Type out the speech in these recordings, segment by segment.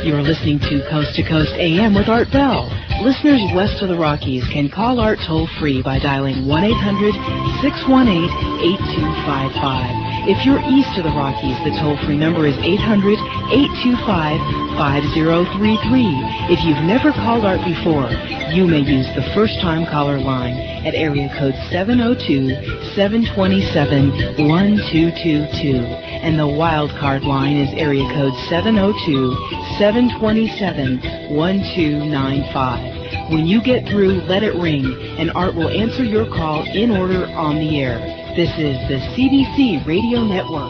You're listening to Coast AM with Art Bell. Listeners west of the Rockies can call Art toll-free by dialing 1-800-618-8255. If you're east of the Rockies, the toll-free number is 800-825-5033. If you've never called Art before, you may use the first-time caller line at area code 702-727-1222. And the wild card line is area code 702-727-1295. When you get through, let it ring, and Art will answer your call in order on the air. This is the CBC Radio Network.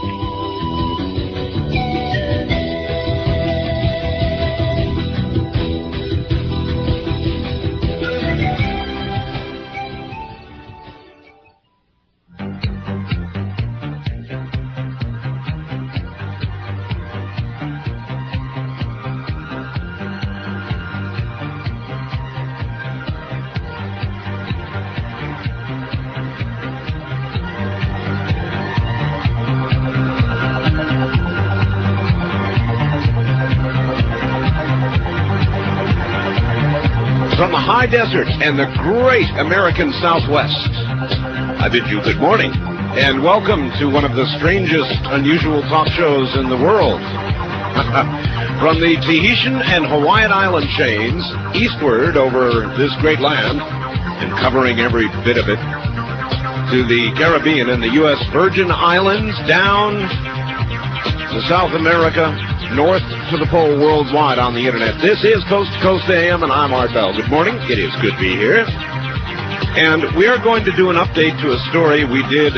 From the high desert and the great American Southwest, I bid you good morning and welcome to one of the strangest, unusual talk shows in the world. From the Tahitian and Hawaiian island chains eastward over this great land and covering every bit of it to the Caribbean and the U.S. Virgin Islands down to South America, north to the pole, worldwide on the internet. This is Coast to Coast AM, and I'm Art Bell. Good morning. It is good to be here. And we are going to do an update to a story we did,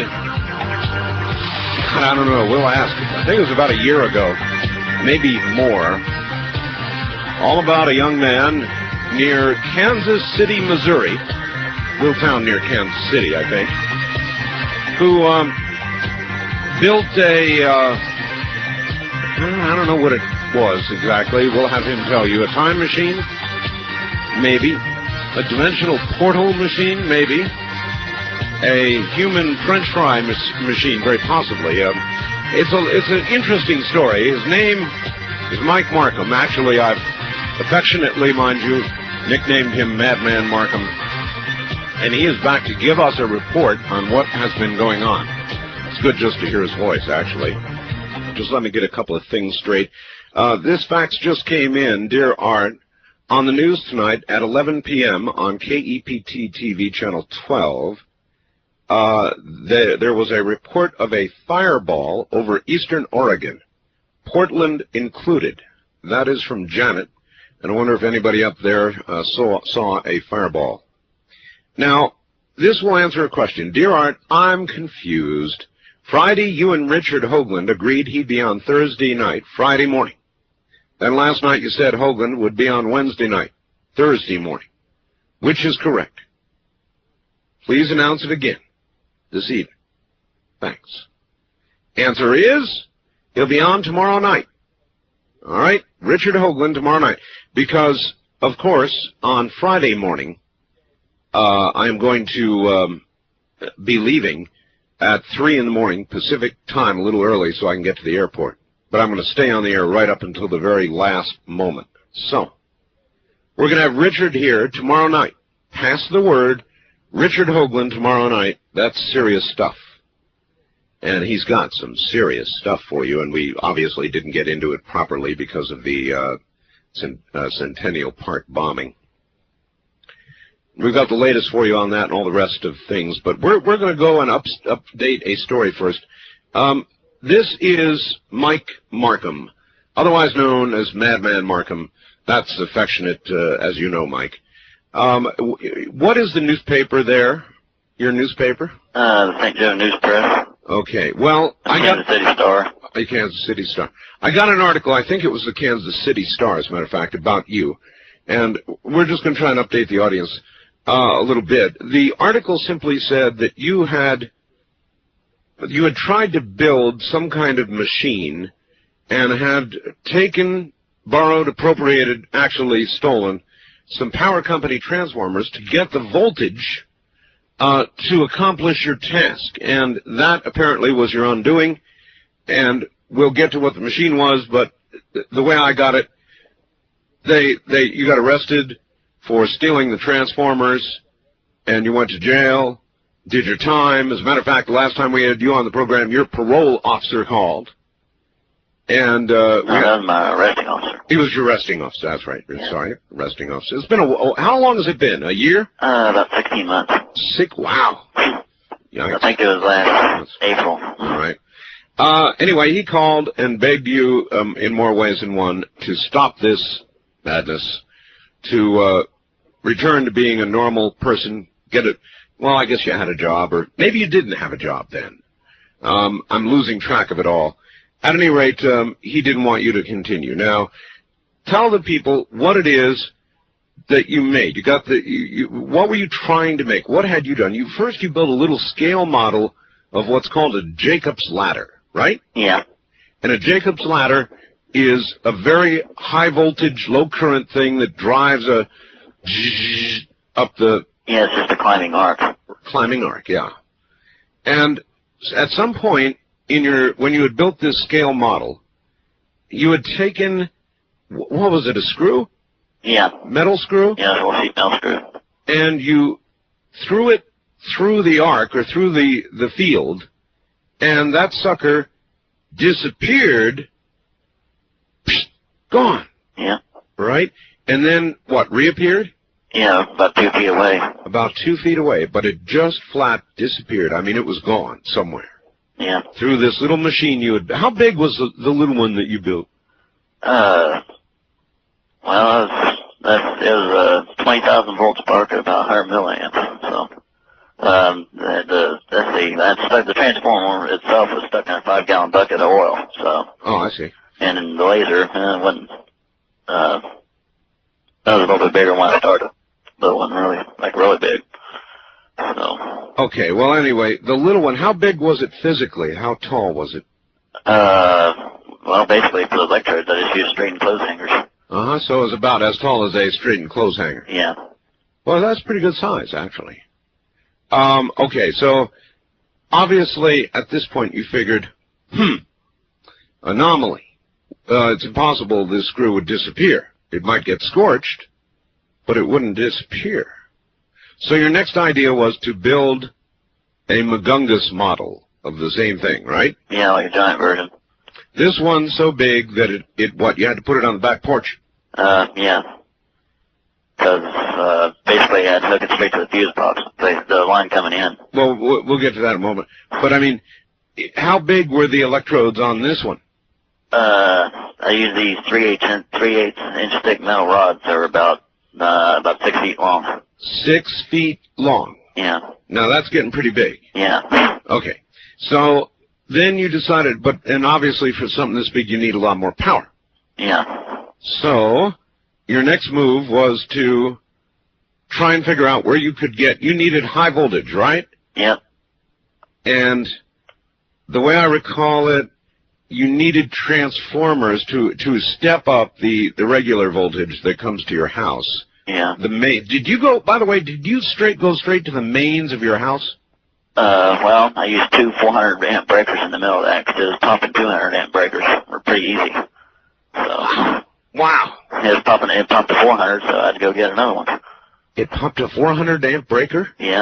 I don't know, we'll ask. I think it was about a year ago, maybe more, all about a young man near Kansas City, Missouri, little town near Kansas City, I think, who built a... I don't know what it was exactly. We'll have him tell you. A time machine? Maybe. A dimensional portal machine? Maybe. A human French fry machine? Very possibly. It's an interesting story. His name is Mike Markham. Actually, I've affectionately, mind you, nicknamed him Madman Markham. And he is back to give us a report on what has been going on. It's good just to hear his voice, actually. Just let me get a couple of things straight. This fax just came in, dear Art, on the news tonight at 11 p.m. on KEPT TV Channel 12. There was a report of a fireball over eastern Oregon, Portland included. That is from Janet, and I wonder if anybody up there saw a fireball. Now, this will answer a question. Dear Art, I'm confused. Friday, you and Richard Hoagland agreed he'd be on Thursday night, Friday morning. Then last night you said Hoagland would be on Wednesday night, Thursday morning. Which is correct? Please announce it again this evening. Thanks. Answer is, he'll be on tomorrow night. All right, Richard Hoagland tomorrow night. Because, of course, on Friday morning, I'm going to be leaving at 3 in the morning Pacific time, a little early so I can get to the airport. But I'm going to stay on the air right up until the very last moment. So, we're going to have Richard here tomorrow night. Pass the word, Richard Hoagland tomorrow night. That's serious stuff. And he's got some serious stuff for you, and we obviously didn't get into it properly because of the Centennial Park bombing. We've got the latest for you on that and all the rest of things, but we're going to go and update a story first. This is Mike Markham, otherwise known as Madman Markham. That's affectionate, as you know, Mike. What is the newspaper there? Your newspaper? The St. Joe News Press. Okay, well, I got... Kansas City Star. The Kansas City Star. I got an article, I think it was the Kansas City Star, as a matter of fact, about you. And we're just going to try and update the audience a little bit. The article simply said that you had tried to build some kind of machine and had taken, borrowed, appropriated, actually stolen some power company transformers to get the voltage to accomplish your task. And that apparently was your undoing. And we'll get to what the machine was, but the way I got it, you got arrested for stealing the transformers, and you went to jail, did your time. As a matter of fact, the last time we had you on the program, your parole officer called. And that was my arresting officer. He was your arresting officer. That's right. Yeah. Sorry, arresting officer. It's been how long has it been? A year? About 16 months. Wow. I think it was last April. All right. Anyway, he called and begged you in more ways than one to stop this madness, to return to being a normal person, well, I guess you had a job, or maybe you didn't have a job then. I'm losing track of it all. At any rate, he didn't want you to continue. Now, tell the people what it is that you made. You got what were you trying to make? What had you done? First you built a little scale model of what's called a Jacob's ladder, right? Yeah. And a Jacob's ladder is a very high voltage, low current thing that drives up the... Yeah, it's just a climbing arc. Climbing arc, yeah. And at some point when you had built this scale model, you had taken, what was it, a screw? Yeah. Metal screw? Yeah, a 4-feet metal screw. And you threw it through the arc, or through the field, and that sucker disappeared, gone. Yeah. Right? And then, what, reappeared? Yeah, about 2 feet away. About 2 feet away, but it just flat disappeared. I mean, it was gone somewhere. Yeah. Through this little machine you had... How big was the little one that you built? Well, it was a 20,000 volt spark at about 100 milliamps. So, the transformer itself was stuck in a 5-gallon bucket of oil. So. Oh, I see. And then the laser, wasn't. That was a little bit bigger when I started, but it wasn't really big. So. Okay. Well, anyway, the little one. How big was it physically? How tall was it? Well, basically for the electrodes, I just used straightened clothes hangers. So it was about as tall as a straightened clothes hanger. Yeah. Well, that's pretty good size, actually. Okay, so obviously at this point you figured, anomaly. It's impossible this screw would disappear. It might get scorched, but it wouldn't disappear. So your next idea was to build a Magungus model of the same thing, right? Yeah, like a giant version. This one's so big that you had to put it on the back porch? Yeah. Because, basically I had to hook it straight to the fuse box, the line coming in. Well, we'll get to that in a moment. But, I mean, how big were the electrodes on this one? I used these 3/8 inch thick metal rods. They were about 6 feet long. 6 feet long? Yeah. Now, that's getting pretty big. Yeah. Okay. So, then you decided, and obviously for something this big you need a lot more power. Yeah. So, your next move was to try and figure out where you needed high voltage, right? Yep. And the way I recall it, you needed transformers to step up the regular voltage that comes to your house. Yeah. Did you go straight to the mains of your house? Well, I used two 400 amp breakers in the middle of that because it was pumping 200 amp breakers. Were pretty easy. So. Wow. It pumped to 400, so I had to go get another one. It pumped a 400 amp breaker? Yeah.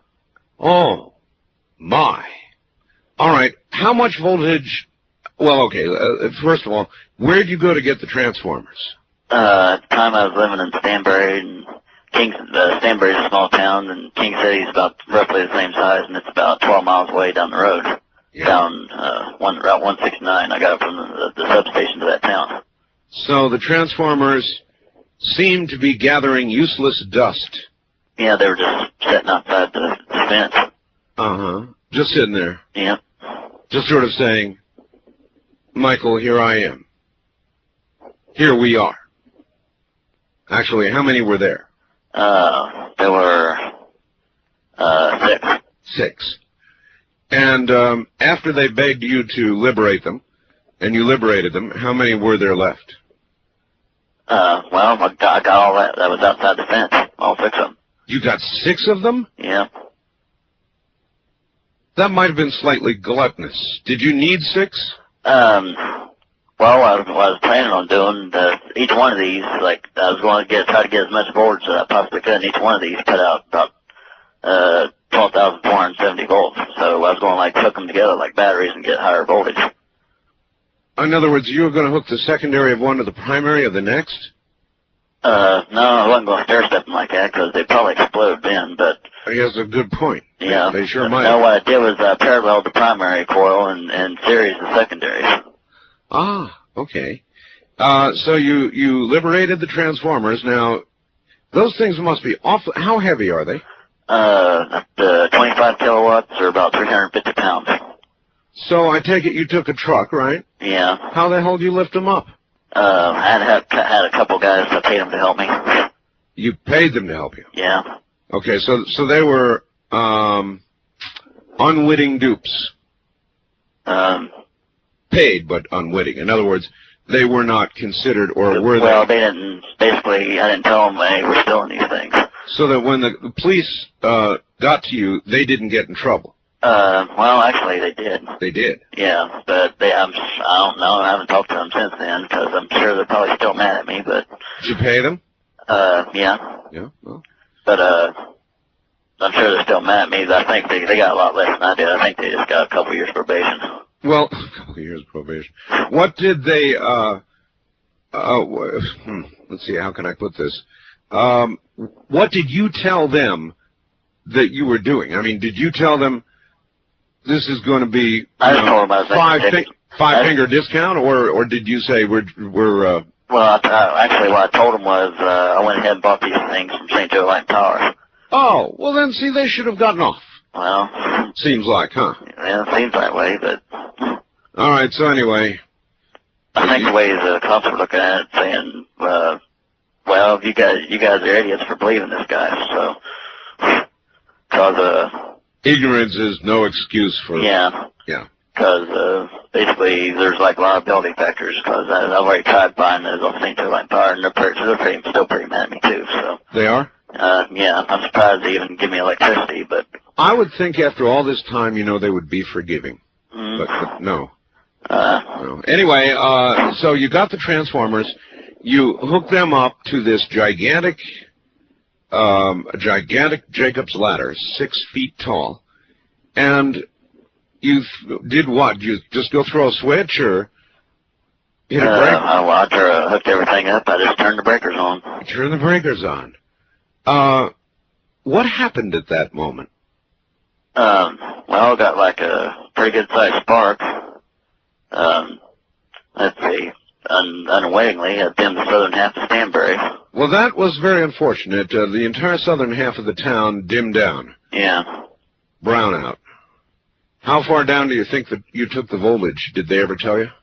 Oh, my. All right. How much voltage? Well, okay. First of all, where did you go to get the transformers? At the time I was living in Stanbury, and Stanbury is a small town, and King City is about roughly the same size, and it's about 12 miles away down the road. Yeah. Down Route 169. I got it from the substation to that town. So the transformers seemed to be gathering useless dust. Yeah, they were just sitting outside the fence. Uh-huh. Just sitting there. Yeah. Just sort of saying, Michael, here I am. Here we are. Actually, how many were there? There were 6. 6. And after they begged you to liberate them, and you liberated them, how many were there left? Well, I got all that was outside the fence, all 6 of them. You got 6 of them? Yeah. That might have been slightly gluttonous. Did you need 6? Well, what I was planning on doing, each one of these, like, I was going to try to get as much voltage as I possibly could, and each one of these put out about 12,470 volts. So I was going to, like, hook them together like batteries and get higher voltage. In other words, you were going to hook the secondary of one to the primary of the next? No, I wasn't going to stair-stepping like that because they'd probably explode then, but... I guess that's a good point. Yeah. They sure might. No, what I did was paralleled the primary coil and series the secondaries. Ah, okay. So you liberated the transformers. Now, those things must be awful. How heavy are they? The 25 kilowatts are about 350 pounds. So I take it you took a truck, right? Yeah. How the hell did you lift them up? I had a couple guys that paid them to help me. You paid them to help you? Yeah. Okay, so they were unwitting dupes. Paid, but unwitting. In other words, they were not considered, or were they? Well, they didn't. Basically, I didn't tell them they were stealing these things. So that when the police got to you, they didn't get in trouble. Well, actually, they did. They did. Yeah, but I don't know. I haven't talked to them since then because I'm sure they're probably still mad at me. But did you pay them? Yeah. Yeah. Well. But I'm sure they're still mad at me. But I think they got a lot less than I did. I think they just got a couple years probation. Well, a couple of years probation. What did they? Let's see. How can I put this? What did you tell them that you were doing? I mean, did you tell them this is going to be I just told them I was five finger discount, or did you say we're Well, actually, what I told them was I went ahead and bought these things from St. Joe Light Power. Oh, well then, see, they should have gotten off. Well, seems like, huh? Yeah, it seems that way, but. All right. So anyway, I think the way the cops were looking at it, saying, "Well, you guys are idiots for believing this guy." So, because ignorance is no excuse for. Yeah. Yeah. Because basically, there's like liability factors. Because I've already tried buying those on St. Joe Light Power, and they're still pretty mad at me too. So. They are. Yeah, I'm surprised they even give me electricity, but. I would think after all this time, they would be forgiving. But no. No. Anyway, so you got the transformers, you hooked them up to this gigantic Jacob's ladder, 6 feet tall, and you did what? You just go throw a switch or hit a brake? I hooked everything up. I just turned the breakers on. You turned the breakers on. What happened at that moment? Well, got like a pretty good sized spark. Let's see, unwittingly, I dimmed the southern half of Stanbury. Well, that was very unfortunate. The entire southern half of the town dimmed down. Yeah. Brownout. How far down do you think that you took the voltage? Did they ever tell you?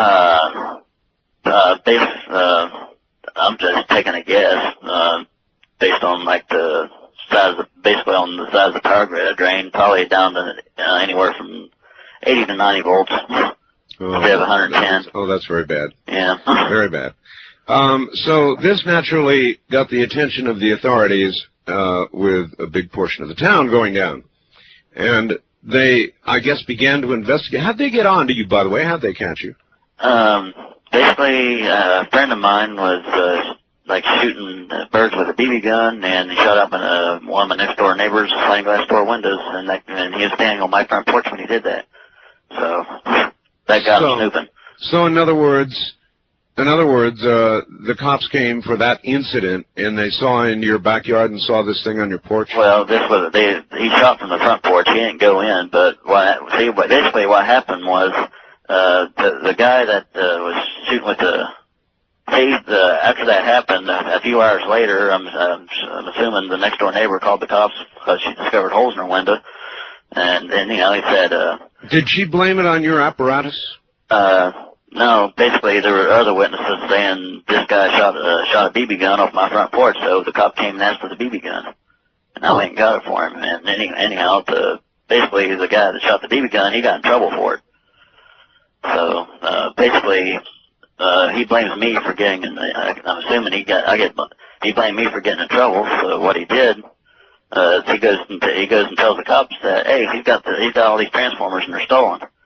I'm just taking a guess, based on like the size of, basically on the size of the power grid I drained, probably down to anywhere from 80 to 90 volts. Instead of 110. That's very bad. Yeah. Very bad. So this naturally got the attention of the authorities with a big portion of the town going down. And they, I guess, began to investigate. How'd they get on to you, by the way? How'd they catch you? Basically, a friend of mine was like shooting birds with a BB gun, and he shot up in one of my next door neighbors' sliding glass door windows, and he was standing on my front porch when he did that. So that got him snooping. So in other words, the cops came for that incident, and they saw into your backyard and saw this thing on your porch? Well, he shot from the front porch. He didn't go in, but basically what happened was the guy that was shooting with the after that happened, a few hours later, I'm assuming the next door neighbor called the cops because she discovered holes in her window, and he said. Did she blame it on your apparatus? No, basically there were other witnesses saying this guy shot a BB gun off my front porch, so the cop came and asked for the BB gun. And I went and got it for him. And anyhow, basically the guy that shot the BB gun, he got in trouble for it. So basically, he blames me for getting in. I'm assuming he blamed me for getting in trouble. So what he did, he goes and tells the cops that, hey, he's got all these transformers and they're stolen.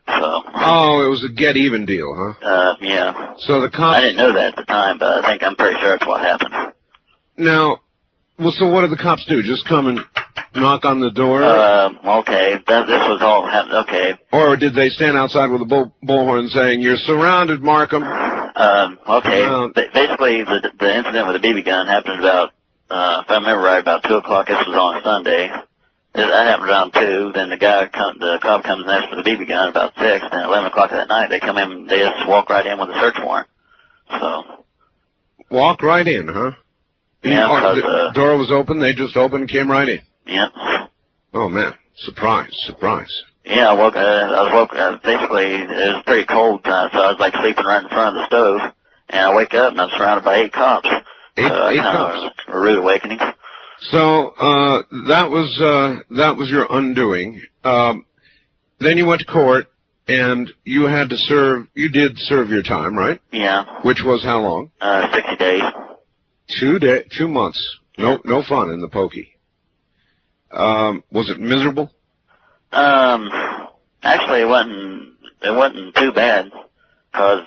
So. Oh, it was a get even deal, huh? Yeah. So the cops. I didn't know that at the time, but I'm pretty sure that's what happened. Now, well, so what did the cops do? Just come and knock on the door? Okay. This was all happened. Okay. Or did they stand outside with a bullhorn saying, "You're surrounded, Markham"? Okay. Basically, the incident with the BB gun happened about, if I remember right, about 2 o'clock. This was on a Sunday. That happened around 2. Then the cop comes and asks for the BB gun about 6. Then at 11 o'clock that night, they come in. They just walk right in with a search warrant. So. Walk right in, huh? Yeah. The door was open. They just opened and came right in. Yep. Oh man! Surprise! Surprise! Yeah, I was woke. Basically, it was pretty cold, so I was like sleeping right in front of the stove, and I wake up and I'm surrounded by 8 cops. Eight cops. A rude awakening. So that was your undoing. Then you went to court, and you had to serve. You did serve your time, right? Yeah. Which was how long? 60 days. 2 months. No fun in the pokey. Was it miserable? Actually, it wasn't too bad, cause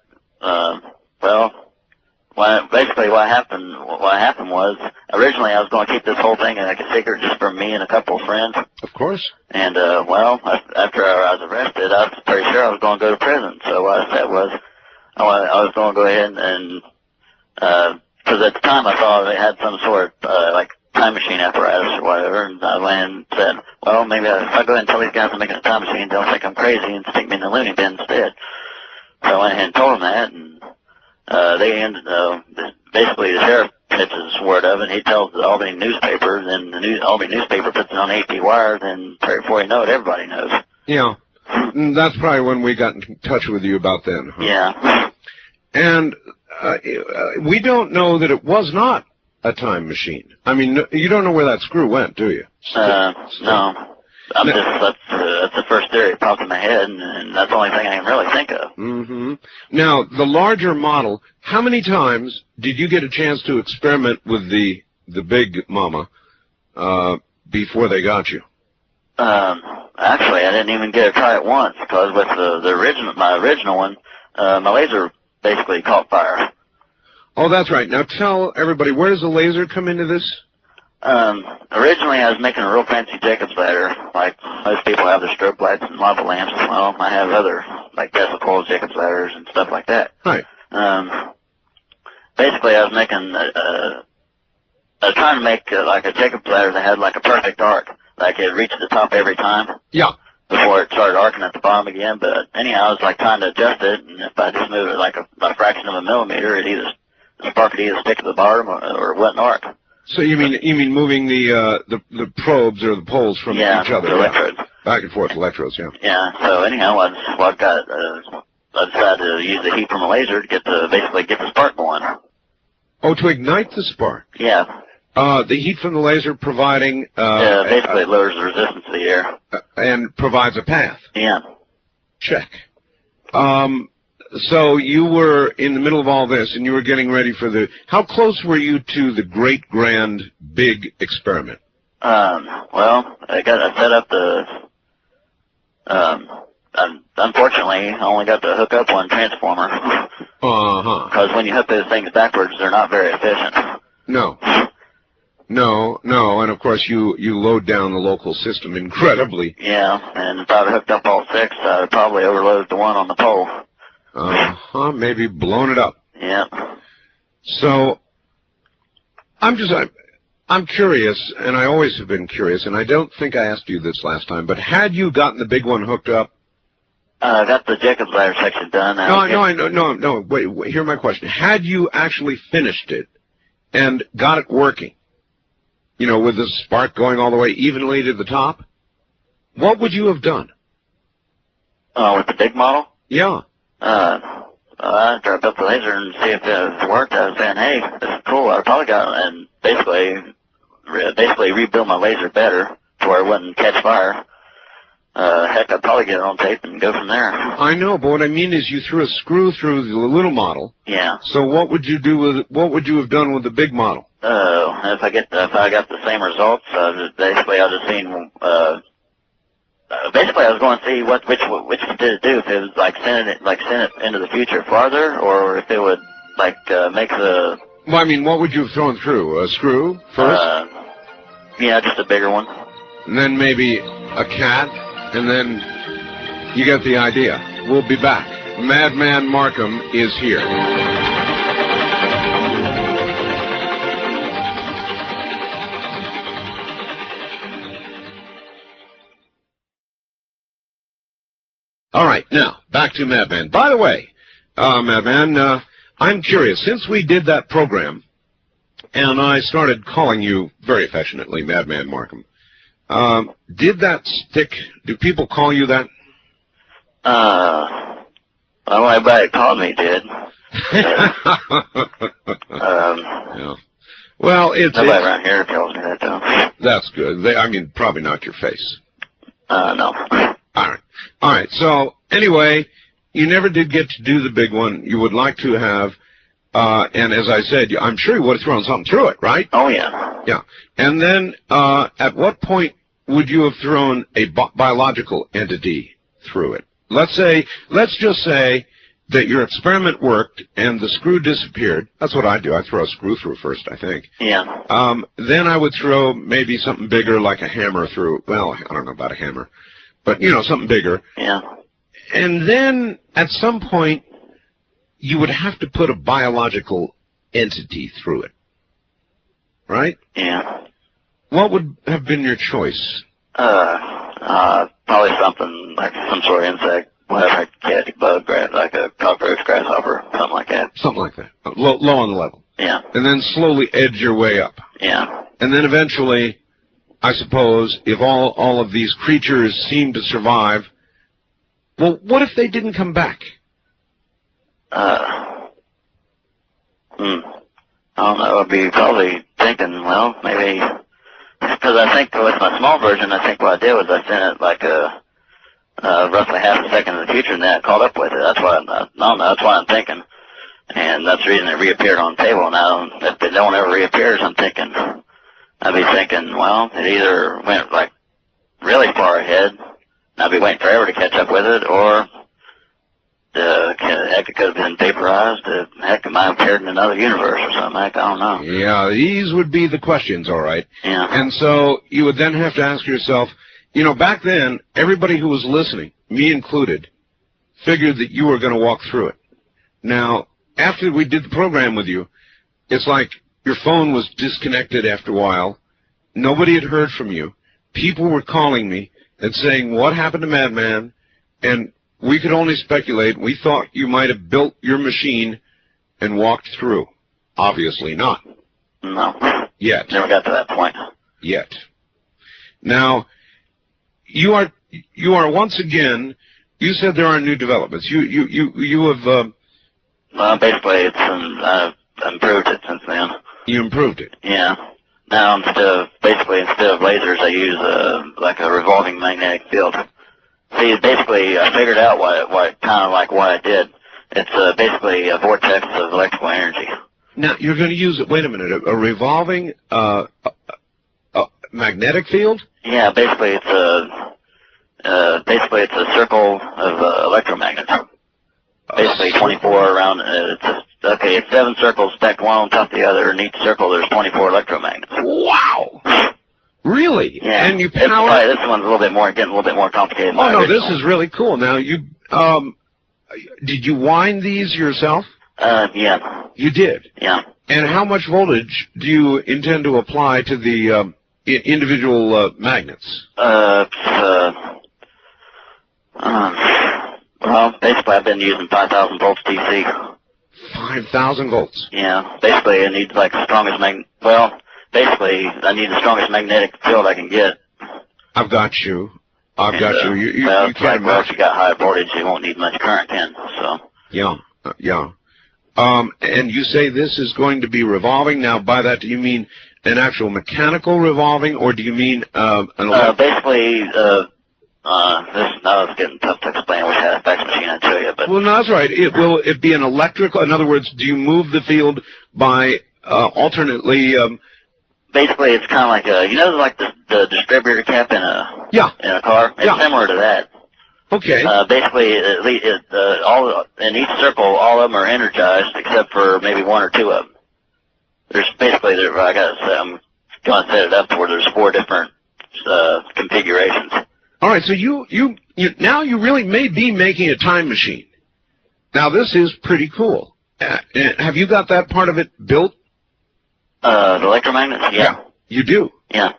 basically what happened was originally I was going to keep this whole thing like a secret just for me and a couple of friends. Of course. And after I was arrested, I was pretty sure I was going to go to prison. So what I said was, I was going to go ahead and because at the time I thought they had some sort of like time machine apparatus or whatever, and I went and said, well, maybe if I go ahead and tell these guys I'm making a time machine, they'll think I'm crazy and stick me in the loony bin instead. So I went ahead and told them that, and basically the sheriff pitches word of it, and he tells the Albany newspaper, and the Albany newspaper puts it on AP wires, and before you know it, everybody knows. Yeah. That's probably when we got in touch with you about then. Huh? Yeah. And we don't know that it was not a time machine. I mean, you don't know where that screw went, do you? No. That's the first theory that popped in my head, and that's the only thing I can really think of. Mm-hmm. Now, the larger model, how many times did you get a chance to experiment with the big mama before they got you? Actually, I didn't even get to try it once, because with my original one, my laser basically caught fire. Oh, that's right. Now tell everybody, where does the laser come into this? Originally I was making a real fancy Jacob's ladder, like most people have their strobe lights and lava lamps. Well, I have other, like Tesla coils, Jacob's ladders, and stuff like that. Right. Basically I was making, I was trying to make like a Jacob's ladder that had like a perfect arc, like it reached the top every time. Yeah. Before it started arcing at the bottom again, but anyhow I was like trying to adjust it, and if I just move it like a fraction of a millimeter, the spark would either stick to the bottom or it wouldn't arc. So you mean moving the probes or the poles from each other? The electrodes. Back and forth electrodes, yeah. Yeah. So anyhow, I decided to use the heat from a laser to basically get the spark going. Oh, to ignite the spark. Yeah. The heat from the laser providing basically it lowers the resistance to the air and provides a path. Yeah. Check. So you were in the middle of all this, and you were getting ready for how close were you to the great, grand, big experiment? Well, I set up unfortunately, I only got to hook up one transformer. Uh-huh. Because when you hook those things backwards, they're not very efficient. No, and of course you load down the local system incredibly. Yeah, and if I'd hooked up all 6, I'd probably overload the one on the pole. Maybe blown it up. Yeah. So, I'm curious, and I always have been curious, and I don't think I asked you this last time, but had you gotten the big one hooked up? I got the Jacob's ladder section done. No, wait, hear my question. Had you actually finished it and got it working, with the spark going all the way evenly to the top, what would you have done? With the big model? Yeah. After I built the laser and see if it worked, I was saying, hey, this is cool. I probably got and basically rebuild my laser better to where it wouldn't catch fire. Heck, I'd probably get it on tape and go from there. I know, but what I mean is you threw a screw through the little model. Yeah. So what would you do what would you have done with the big model? If I got the same results, basically I'd have seen basically, I was going to see which did it do. If it was like send it into the future farther, or if it would like make the. Well, I mean, what would you have thrown through? A screw first? Yeah, just a bigger one. And then maybe a cat, and then you get the idea. We'll be back. Madman Markham is here. All right, now, back to Madman. By the way, Madman, I'm curious. Since we did that program, and I started calling you very affectionately Madman Markham, did that stick? Do people call you that? Well, everybody called me did. Yeah. Well, nobody around here tells me that, though. That's good. I mean, probably not your face. No. All right. So, anyway, you never did get to do the big one. You would like to have, and as I said, I'm sure you would have thrown something through it, right? Oh, yeah. Yeah. And then, at what point would you have thrown a biological entity through it? Let's just say that your experiment worked and the screw disappeared. That's what I do. I throw a screw through first, I think. Yeah. Then I would throw maybe something bigger like a hammer through. Well, I don't know about a hammer, but, something bigger. Yeah. And then at some point, you would have to put a biological entity through it. Right? Yeah. What would have been your choice? Probably something like some sort of insect, whatever, cat, bug, like a cockroach, grasshopper, something like that. Something like that. Low on the level. Yeah. And then slowly edge your way up. Yeah. And then eventually, I suppose, if all of these creatures seem to survive, well, what if they didn't come back? I don't know. I'd be probably thinking, well, maybe, because I think with my small version, I think what I did was I sent it like roughly half a second in the future, and then I caught up with it. That's why that's what I'm thinking, and that's the reason it reappeared on the table. Now, if it don't ever reappears, I'd be thinking, well, it either went like really far ahead, and I'd be waiting forever to catch up with it, or heck, it could have been vaporized. Heck, it might have appeared in another universe or something. Heck, I don't know. Yeah, these would be the questions, all right. Yeah. And so you would then have to ask yourself, back then, everybody who was listening, me included, figured that you were going to walk through it. Now, after we did the program with you, it's like your phone was disconnected after a while. Nobody had heard from you. People were calling me and saying, what happened to Madman? And we could only speculate. We thought you might have built your machine and walked through. Obviously not. No. Yet. Never got to that point. Yet. Now, you are once again, you said there are new developments. You have... Well, basically, I've improved it since then. You improved it? Yeah. Now, instead of lasers, I use like a revolving magnetic field. See, basically, I figured out what I did. It's basically a vortex of electrical energy. Now, you're going to use it, wait a minute, a revolving magnetic field? Yeah, basically it's a circle of electromagnets. Basically 24 around, it's 7 circles stacked one on top of the other. In each circle there's 24 electromagnets. Wow! Really? Yeah. And you power... This one's getting a little bit more complicated. Oh, no, this is really cool. Now, did you wind these yourself? Yeah. You did? Yeah. And how much voltage do you intend to apply to the individual magnets? Well, basically I've been using 5,000 volts DC. 5,000 volts? Yeah. Basically I need like the strongest I need the strongest magnetic field I can get. I've got you. You can't if you got high voltage, you won't need much current then, so. Yeah, yeah. And you say this is going to be revolving. Now, by that, do you mean an actual mechanical revolving, or do you mean an electric? Basically, it's getting tough to explain. I wish I had a fax machine, I'd show you, but... Well, no, that's right. Will it be an electrical? In other words, do you move the field by alternately basically it's kind of like a, like the distributor cap in a car. It's similar to that. Okay. Basically, in each circle, all of them are energized except for maybe one or two of them. I'm going to set it up to where there's 4 different configurations. All right, so you now you really may be making a time machine. Now this is pretty cool. Have you got that part of it built? The electromagnets? Yeah. You do? Yeah.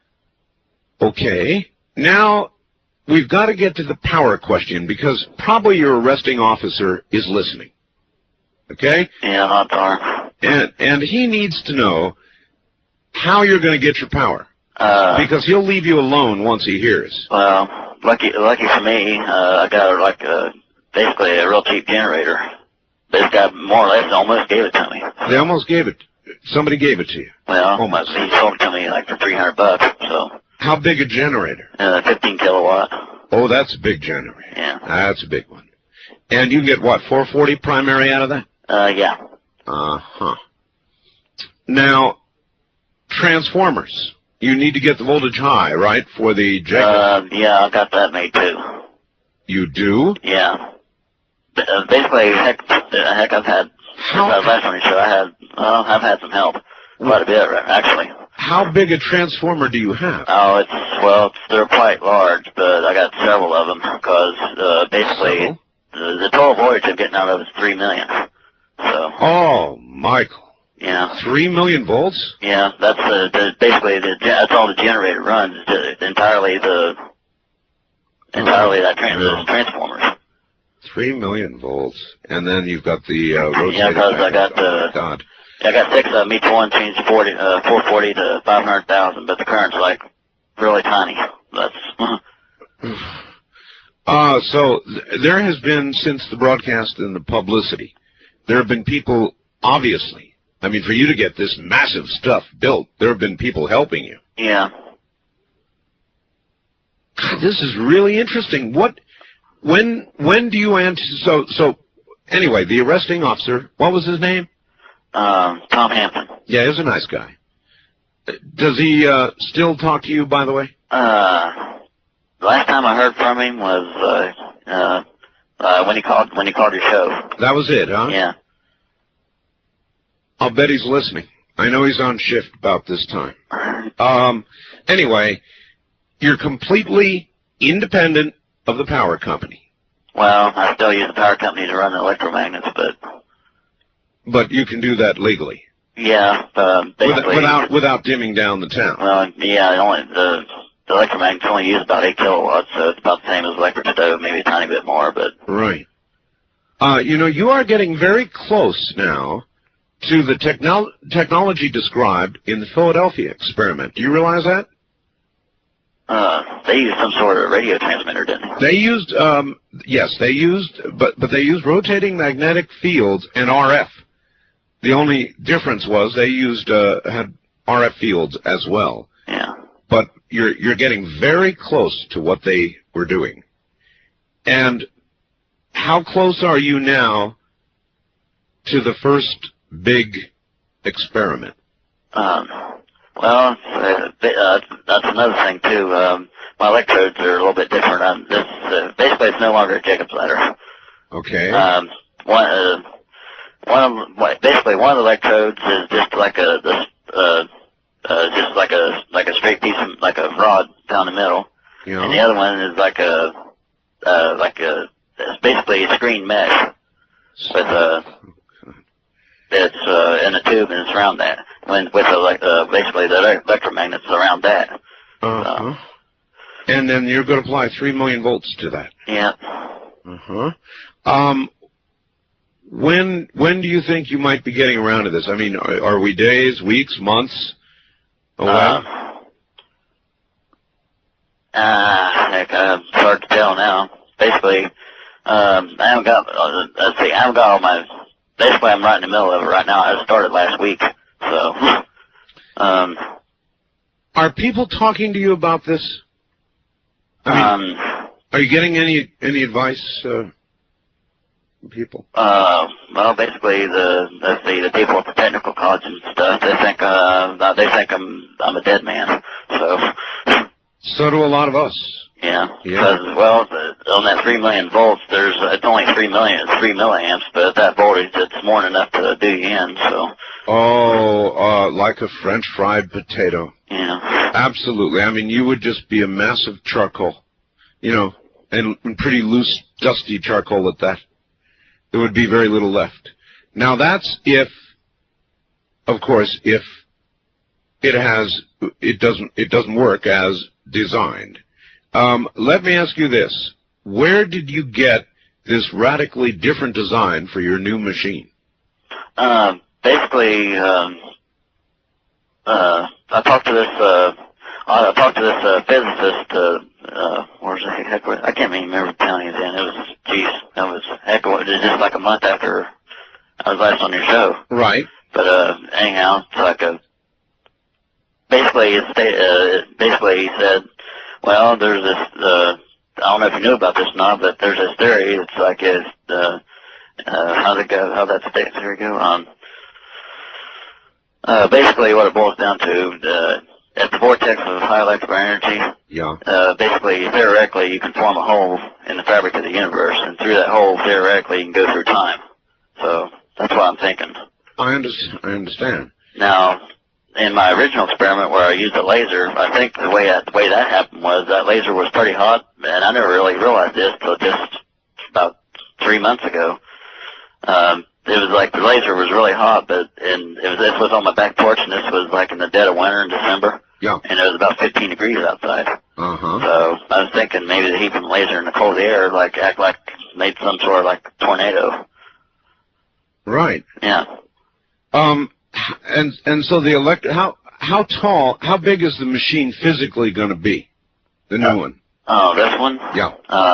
Okay. Now we've got to get to the power question because probably your arresting officer is listening. Okay? Yeah, not far. And he needs to know how you're going to get your power. Because he'll leave you alone once he hears. Well, lucky for me, I got basically a real cheap generator. This guy more or less almost gave it to me. They almost gave it. Somebody gave it to you. Well, he sold it to me like for $300. So. How big a generator? 15 kilowatt. Oh, that's a big generator. Yeah. That's a big one. And you get what, 440 primary out of that? Yeah. Uh-huh. Now, transformers. You need to get the voltage high, right, for the jacket? Yeah, I got that made too. You do? Yeah. Basically, heck, I've had, last on the show, I've had some help. Quite a bit, actually. How big a transformer do you have? Oh, they're quite large, but I got several of them because, basically, the total voltage I'm getting out of is 3 million. So. Oh, Michael. Yeah. 3 million volts? Yeah, that's basically that's all the generator runs. Entirely those transformers. 3 million volts, and then you've got the rotating. Yeah, because I got I got 6 of them. Each one changed 440 to 500,000, but the current's like really tiny. That's. So there has been, since the broadcast and the publicity, there have been people, obviously. I mean, for you to get this massive stuff built, there have been people helping you. Yeah. God, this is really interesting. When do you so anyway, the arresting officer, what was his name? Tom Hampton. Yeah, he was a nice guy. Does he still talk to you, by the way? The last time I heard from him was when he called your show. That was it, huh? Yeah. I'll bet he's listening. I know he's on shift about this time. Anyway, you're completely independent of the power company. Well, I still use the power company to run the electromagnets, but you can do that legally. Yeah, basically without dimming down the town. Well, yeah, the electromagnets only use about 8 kilowatts, so it's about the same as electric stove, maybe a tiny bit more, but. Right. You are getting very close now to the technology described in the Philadelphia experiment. Do you realize that? They used some sort of radio transmitter, didn't they? They used, yes, but they used rotating magnetic fields and RF. The only difference was they used, had RF fields as well. Yeah. But you're getting very close to what they were doing. And how close are you now to the first big experiment? Well, that's another thing too. My electrodes are a little bit different. Basically, it's no longer a Jacob's ladder. Okay. Basically one of the electrodes is just like a straight piece of, like a rod down the middle, and the other one is it's basically a screen mesh with it's in a tube and it's around that. Basically the electromagnets around that. Uh-huh. And then you're going to apply 3 million volts to that. Yeah. Uh-huh. When do you think you might be getting around to this? I mean, are we days, weeks, months away? It's hard to tell now. Basically, I haven't got all my. Basically, I'm right in the middle of it right now. I started last week, so. Are people talking to you about this? I mean, are you getting any advice? people? Well, basically the people at the technical college and stuff, they think I'm a dead man. So do a lot of us. Yeah. Yeah. Because, well, on that 3 million volts, it's only 3 milliamps, but at that voltage, it's more than enough to do you in. So. Oh, like a French fried potato. Yeah. Absolutely. I mean, you would just be a massive charcoal, you know, and pretty loose, dusty charcoal at that. There would be very little left. Now that's if, of course, if it doesn't work as designed. Let me ask you this: where did you get this radically different design for your new machine? Basically, I talked to this physicist. Where's the heck? I can't even remember the town he was in. It was just like a month after I was last on your show. Right. But anyhow, it's like basically he said, well, there's this. I don't know if you knew about this or not, but there's this theory. It's like how'd that theory go? Basically, what it boils down to, at the vortex of high electrical energy, yeah. Basically, theoretically, you can form a hole in the fabric of the universe, and through that hole, theoretically, you can go through time. So that's what I'm thinking. I understand. Now, in my original experiment where I used a laser, I think the way that happened was that laser was pretty hot, and I never really realized this until just about 3 months ago. It was like the laser was really hot, this was on my back porch, and this was like in the dead of winter in December. Yeah. And it was about 15 degrees outside. Uh-huh. So I was thinking maybe the heat from the laser in the cold air made some sort of like tornado. Right. Yeah. And so the how big is the machine physically going to be? The new one. Oh, this one? Yeah.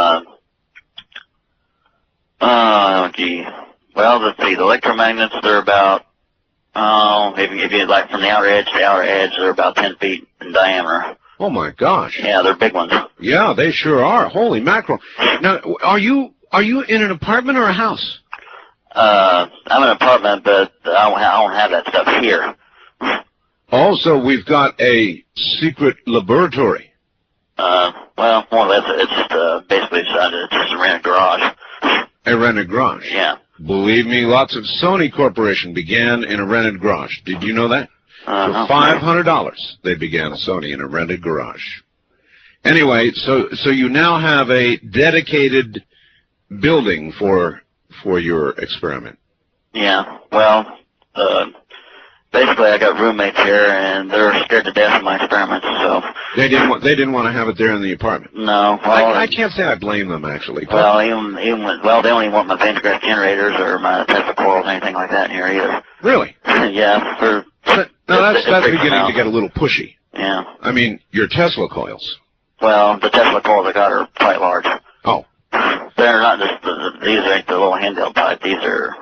Gee. Well, let's see. The electromagnets, they're about, if you like from the outer edge to the outer edge, they're about 10 feet in diameter. Oh my gosh. Yeah, they're big ones. Yeah, they sure are. Holy mackerel. Now, are you in an apartment or a house? I'm in an apartment, but I don't have that stuff here. Also, we've got a secret laboratory. Well, more or less, it's just basically just a rented garage. A rented garage? Yeah. Believe me, lots of Sony Corporation began in a rented garage. Did you know that? For $500, they began a Sony in a rented garage. Anyway, so you now have a dedicated building for your experiment. Yeah. Well, basically, I got roommates here, and they're scared to death of my experiments. So they didn't want to have it there in the apartment. No. Well, I can't say I blame them actually. Well, they don't even want my Vandergraaf generators or my Tesla coils or anything like that in here either. Really? Yeah. That's beginning to get a little pushy. Yeah. I mean, your Tesla coils. Well, the Tesla coils I got are quite large. Oh. They're not just these ain't the little handheld type. These are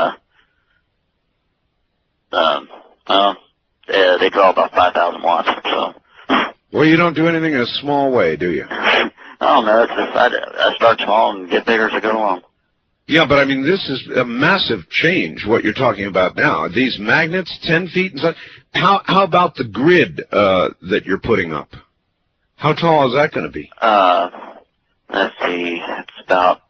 they draw about 5,000 watts. So. Well, you don't do anything in a small way, do you? I don't know. It's just I start small and get bigger as I go along. Yeah, but I mean, this is a massive change, what you're talking about now. These magnets, 10 feet and such. How about the grid that you're putting up? How tall is that going to be? Let's see. It's about,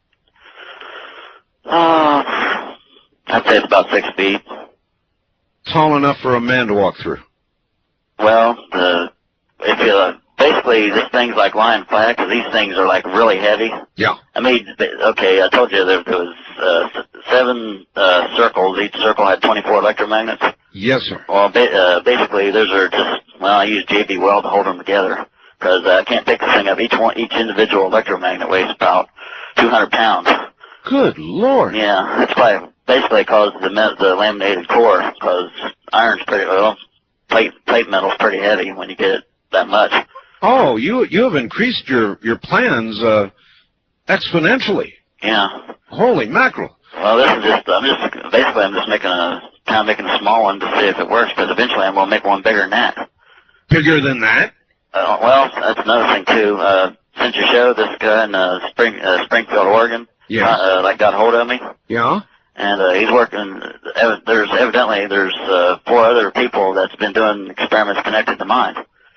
I'd say it's about 6 feet. Tall enough for a man to walk through. Well, basically this thing's like lying flat because these things are like really heavy. Yeah. I mean, okay, I told you there was 7 circles. Each circle had 24 electromagnets. Yes, sir. Well, basically those are just, I use JB Weld to hold them together because I can't pick the thing up. Each individual electromagnet weighs about 200 pounds. Good Lord. Yeah, that's why basically caused the laminated core because iron's plate metal's pretty heavy when you get it that much. Oh, you have increased your plans exponentially. Yeah. Holy mackerel. Well, this is just I'm just making a small one to see if it works, because eventually I'm gonna make one bigger than that. Bigger than that? Well, that's another thing too. since your show, this guy in Springfield, Oregon, got hold of me. Yeah. And he's working. There's 4 other people that's been doing experiments connected to mine.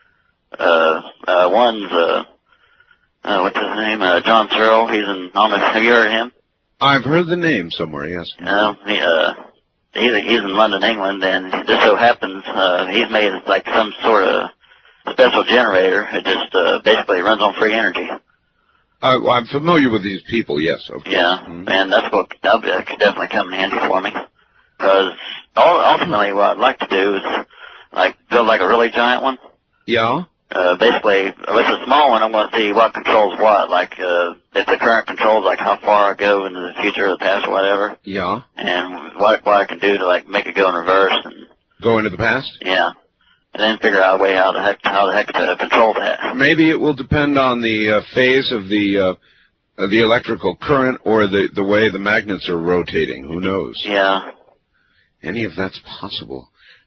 One's what's his name? John Searle. He's in. I don't know, have you heard of him? I've heard the name somewhere. Yes. He's in London, England, and it just so happens he's made like some sort of special generator. It just basically runs on free energy. I'm familiar with these people, yes. Okay. Yeah, and that could definitely come in handy for me. Because ultimately what I'd like to do is like build like a really giant one. Yeah. Basically, with a small one, I'm going to see what controls what. Like if the current controls like how far I go into the future or the past or whatever. Yeah. And what I can do to like make it go in reverse and go into the past. Yeah. And then figure out a way how the heck to control that. Maybe it will depend on the phase of the electrical current or the way the magnets are rotating. Who knows? Yeah. Any of that's possible.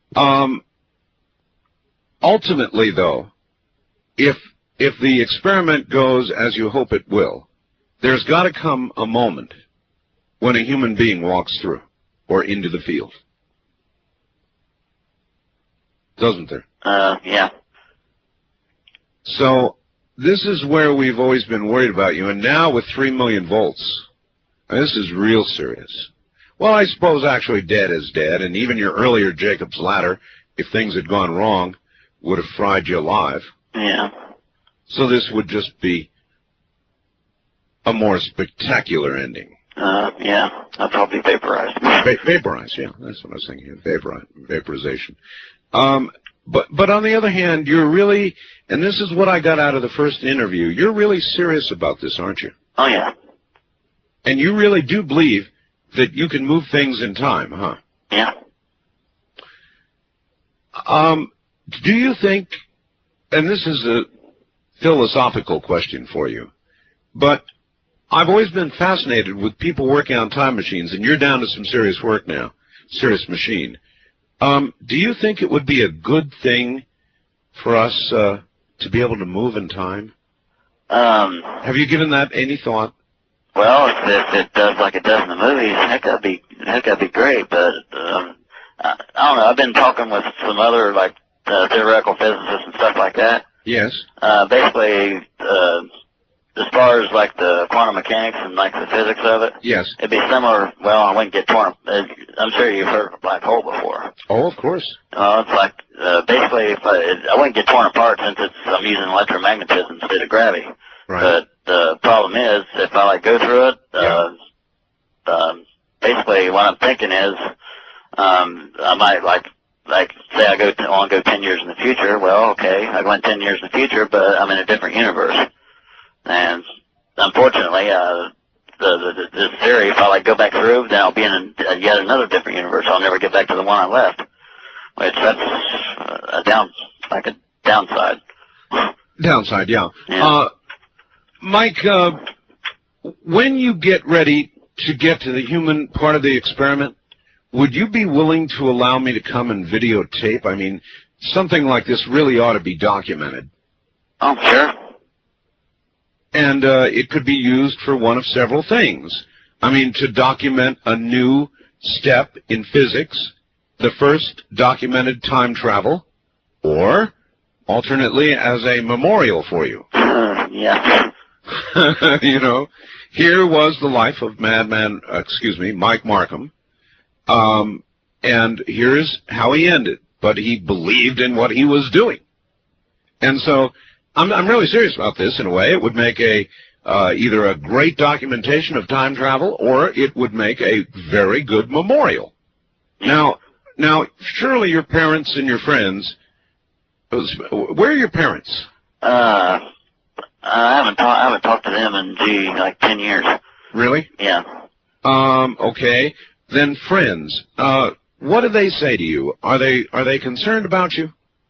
Ultimately, though, if the experiment goes as you hope it will, there's got to come a moment when a human being walks through or into the field. Doesn't there? Yeah. So this is where we've always been worried about you, and now with 3 million volts, this is real serious. Well, I suppose actually dead is dead, and even your earlier Jacob's Ladder, if things had gone wrong, would have fried you alive. Yeah. So this would just be a more spectacular ending. Yeah, I'll probably vaporize. Vaporize, yeah, that's what I was thinking. Vaporization. But on the other hand, you're really, and this is what I got out of the first interview, you're really serious about this, aren't you? Oh, yeah. And you really do believe that you can move things in time, huh? Yeah. Do you think, and this is a philosophical question for you, but I've always been fascinated with people working on time machines, and you're down to some serious work now, serious machine. Do you think it would be a good thing for us to be able to move in time? Have you given that any thought? Well, if it does like it does in the movies, heck, that'd be great. But I don't know. I've been talking with some other like theoretical physicists and stuff like that. Yes. Basically, as far as like the quantum mechanics and like the physics of it, yes, it'd be similar. Well, I wouldn't get torn. I'm sure you've heard of a black hole before. Oh, of course. It's like basically, if I wouldn't get torn apart since I'm using electromagnetism instead of gravity. Right. But the problem is, if I like go through it, basically what I'm thinking is, I might like say I want to go 10 years in the future. Well, okay, I went 10 years in the future, but I'm in a different universe. And unfortunately, this theory, if I like go back through, then I'll be in yet another different universe. I'll never get back to the one I left, which that's a downside. Downside, yeah. Yeah. Mike, when you get ready to get to the human part of the experiment, would you be willing to allow me to come and videotape? I mean, something like this really ought to be documented. Oh, sure. And it could be used for one of several things. I mean, to document a new step in physics, the first documented time travel, or alternately as a memorial for you. Yeah. You know, here was the life of Mike Markham, and here's how he ended. But he believed in what he was doing. And so I'm really serious about this in a way. It would make either a great documentation of time travel, or it would make a very good memorial. Now, surely your parents and your friends, where are your parents? I haven't talked to them in like 10 years. Really? Yeah. Okay. Then friends, what do they say to you? Are they concerned about you?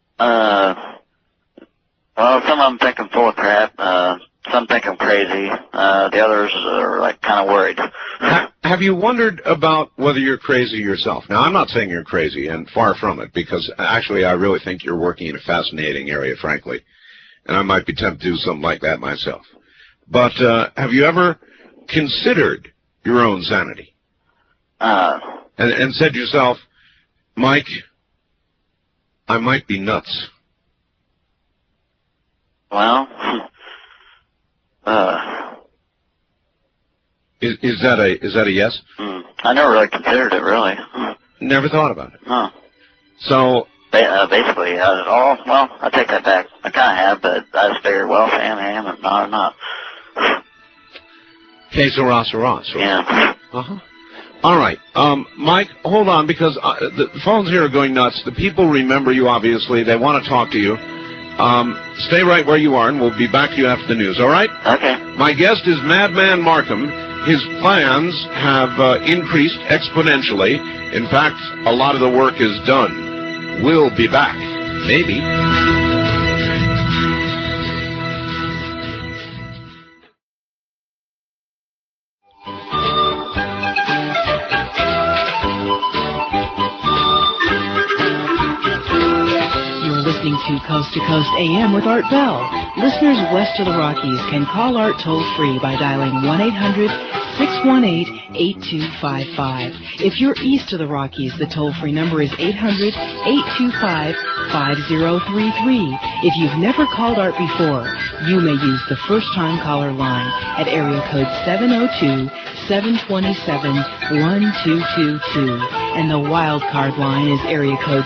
Well, some of them think I'm full of crap. Some think I'm crazy. The others are like kind of worried. Have you wondered about whether you're crazy yourself? Now, I'm not saying you're crazy, and far from it, because actually I really think you're working in a fascinating area, frankly. and I might be tempted to do something like that myself. But have you ever considered your own sanity? And said to yourself, Mike, I might be nuts. Well, is that a yes? I never really considered it, really. Never thought about it. No. So basically, well, I take that back. I kind of have, but I just figured, well, Sam, I am, I'm not. Que sera, sera. Yeah. All right. Mike, hold on, because the phones here are going nuts. The people remember you, obviously. They want to talk to you. Stay right where you are, and we'll be back to you after the news, all right? Okay. My guest is Madman Markham. His plans have increased exponentially. In fact, a lot of the work is done. We'll be back. Maybe. Listening to Coast AM with Art Bell. Listeners west of the Rockies can call Art toll-free by dialing 1-800-618-8255. If you're east of the Rockies, the toll-free number is 800-825-5033. If you've never called Art before, you may use the first-time caller line at area code 702-727-1222. And the wild card line is area code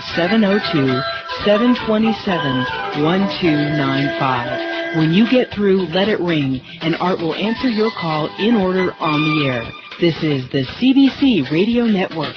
702-727-1295. When you get through, let it ring, and Art will answer your call in order on the air. This is the CBC Radio Network.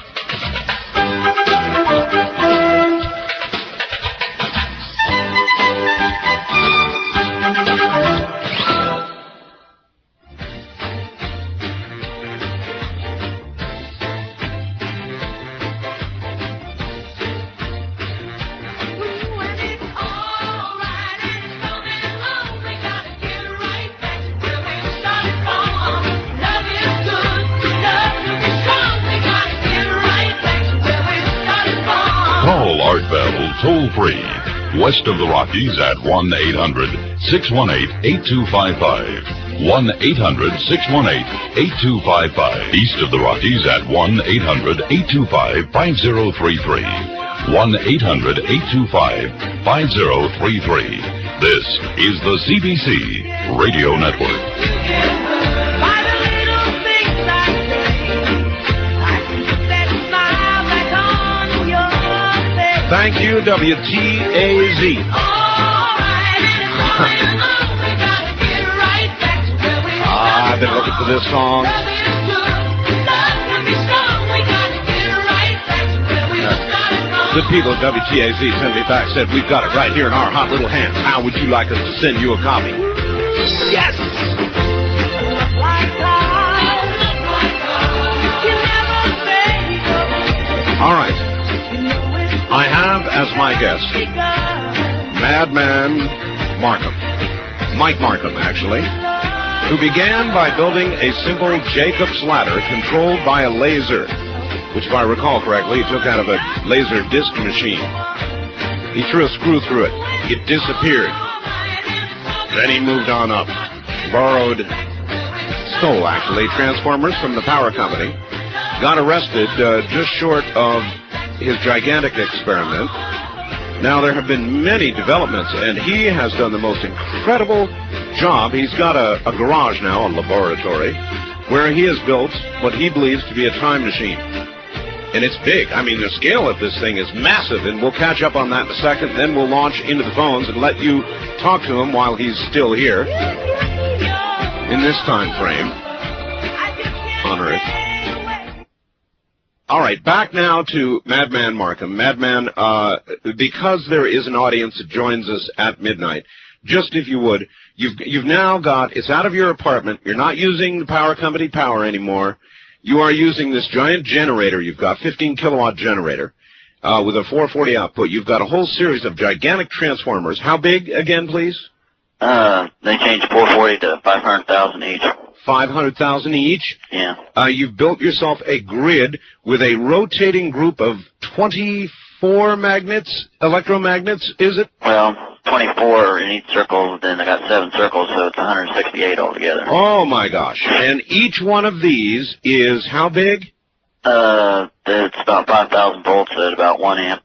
Call Art Bell toll-free, west of the Rockies at 1-800-618-8255. 1-800-618-8255. East of the Rockies at 1-800-825-5033. 1-800-825-5033. This is the CBC Radio Network. Thank you, WTAZ. I've been looking for this song. The people at WTAZ sent me back, said, we've got it right here in our hot little hands. How would you like us to send you a copy? Yes! All right. I have as my guest Madman Markham, Mike Markham, actually, who began by building a simple Jacob's ladder controlled by a laser, which, if I recall correctly, he took out of a laser disc machine. He threw a screw through it. It disappeared. Then he moved on up, stole, actually, transformers from the power company, got arrested just short of his gigantic experiment. Now, there have been many developments, and he has done the most incredible job. He's got a garage now, a laboratory, where he has built what he believes to be a time machine. And it's big. I mean, the scale of this thing is massive, and we'll catch up on that in a second. Then we'll launch into the phones and let you talk to him while he's still here in this time frame on Earth. All right, back now to Madman Markham. Madman, because there is an audience that joins us at midnight, just if you would, you've now got, it's out of your apartment, you're not using the power company power anymore, you are using this giant generator, you've got 15 kilowatt generator with a 440 output, you've got a whole series of gigantic transformers. How big again, please? They changed 440 to 500,000 each. 500,000 each? Yeah. You've built yourself a grid with a rotating group of 24 magnets, electromagnets, is it? Well, 24 in each circle, then I got 7 circles, so it's 168 altogether. Oh my gosh. And each one of these is how big? It's about 5,000 volts at about 1 amp.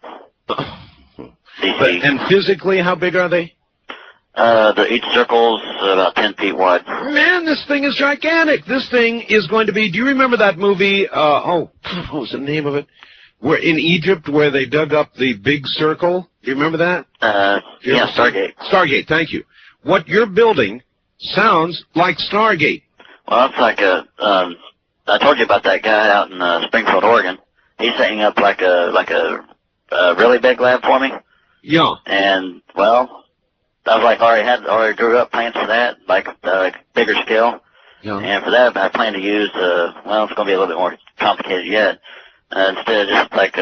DC. And physically, how big are they? Each circle's about 10 feet wide. Man, this thing is gigantic. This thing is going to be, do you remember that movie, what was the name of it? Where in Egypt, where they dug up the big circle? Do you remember that? Yeah, Stargate. Stargate, thank you. What you're building sounds like Stargate. Well, it's like I told you about that guy out in Springfield, Oregon. He's setting up like a really big lab for me. Yeah. And, well, I was like, already drew up plans for that, like bigger scale. Yeah. And for that, I plan to use, well, it's going to be a little bit more complicated yet. Instead of just like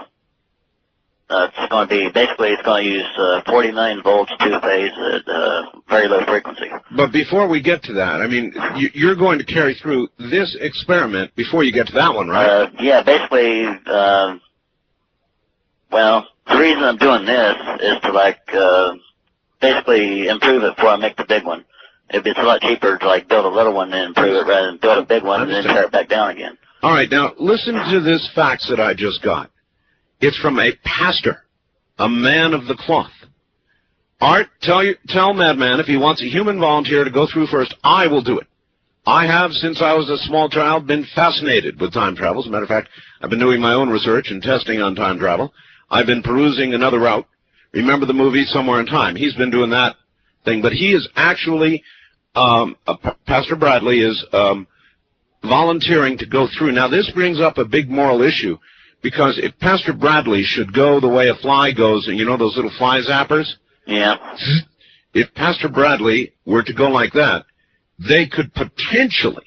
it's going to be, basically it's going to use 40 million volts, 2-phase at very low frequency. But before we get to that, I mean, you're going to carry through this experiment before you get to that one, right? Yeah, basically, well, the reason I'm doing this is to like, basically improve it before I make the big one. It's a lot cheaper to like build a little one and improve it rather than build a big one and then tear it back down again. All right, now listen to this fax that I just got. It's from a pastor, a man of the cloth. Art, tell Madman if he wants a human volunteer to go through first, I will do it. I have, since I was a small child, been fascinated with time travel. As a matter of fact, I've been doing my own research and testing on time travel. I've been perusing Another Route. Remember the movie Somewhere in Time? He's been doing that thing, but he is actually, Pastor Bradley is volunteering to go through. Now, this brings up a big moral issue, because if Pastor Bradley should go the way a fly goes, and you know those little fly zappers? Yeah. If Pastor Bradley were to go like that, they could potentially,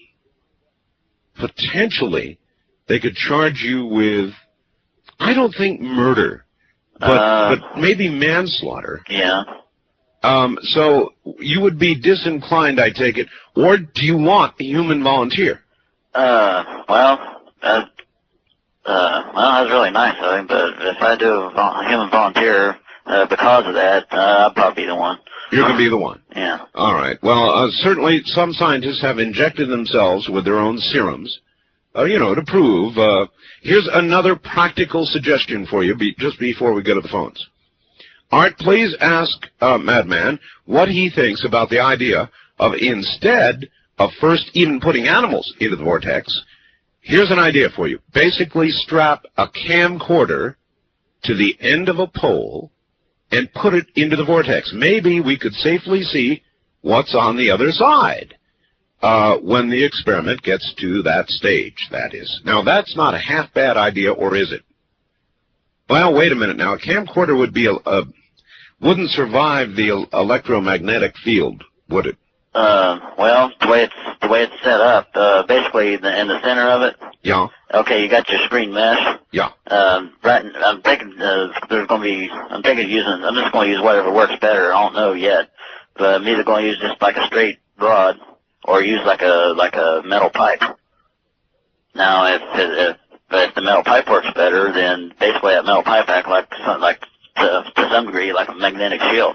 they could charge you with, I don't think murder, but maybe manslaughter. Yeah. So you would be disinclined, I take it, or do you want a human volunteer? Well, that was really nice of him, but if I do a human volunteer because of that, I'll probably be the one. You're going to be the one? Yeah. All right. Well, certainly some scientists have injected themselves with their own serums, to prove. Here's another practical suggestion for you just before we go to the phones. Art, please ask Madman what he thinks about the idea of, instead of first even putting animals into the vortex, here's an idea for you. Basically strap a camcorder to the end of a pole and put it into the vortex. Maybe we could safely see what's on the other side when the experiment gets to that stage, that is. Now, that's not a half-bad idea, or is it? Well, wait a minute now. A camcorder would be wouldn't survive the electromagnetic field, would it? Well, the way it's set up, basically in the center of it. Yeah. Okay, you got your screen mesh. Yeah. Right. I'm thinking I'm just going to use whatever works better. I don't know yet, but I'm either going to use just like a straight rod or use like a metal pipe. Now, if the metal pipe works better, then basically that metal pipe acts to some degree like a magnetic shield.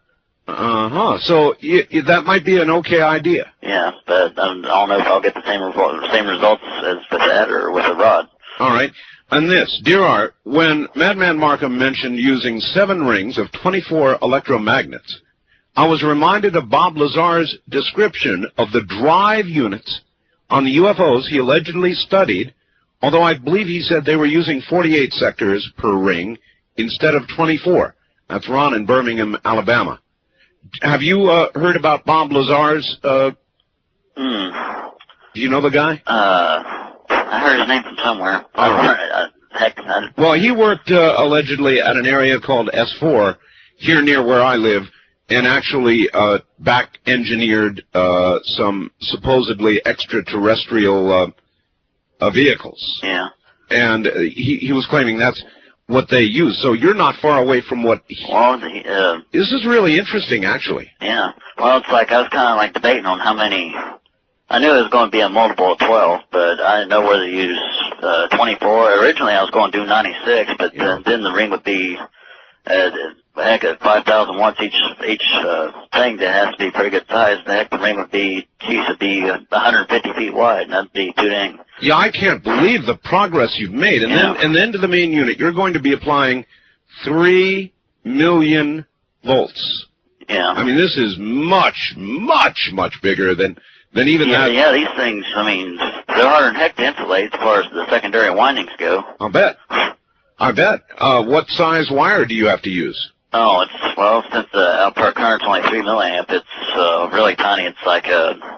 So that might be an okay idea. Yeah, but I don't know if I'll get the same results as with that or with a rod. All right. And this, dear Art, when Madman Markham mentioned using 7 rings of 24 electromagnets, I was reminded of Bob Lazar's description of the drive units on the UFOs he allegedly studied, although I believe he said they were using 48 sectors per ring instead of 24. That's Ron in Birmingham, Alabama. Have you heard about Bob Lazar's, do you know the guy? I heard his name from somewhere. Well, he worked allegedly at an area called S4 here near where I live, and actually back engineered some supposedly extraterrestrial vehicles. Yeah. And he was claiming that's what they use. So you're not far away from what this is really interesting, actually. Yeah. Well, it's like I was kind of like debating on how many. I knew it was going to be a multiple of 12, but I didn't know whether to use 24. Originally, I was going to do 96, but then the ring would be heck, at 5,000 watts each thing, that has to be pretty good size. The heck, the ring would be 150 feet wide, and that'd be too dang. Yeah, I can't believe the progress you've made. And then to the main unit, you're going to be applying 3 million volts. Yeah. I mean, this is much, much, much bigger than even that. Yeah, these things, I mean, they're harder than heck to insulate as far as the secondary windings go. I'll bet. I bet. What size wire do you have to use? Oh, well, since the output current's only 3 milliamp, it's really tiny. It's like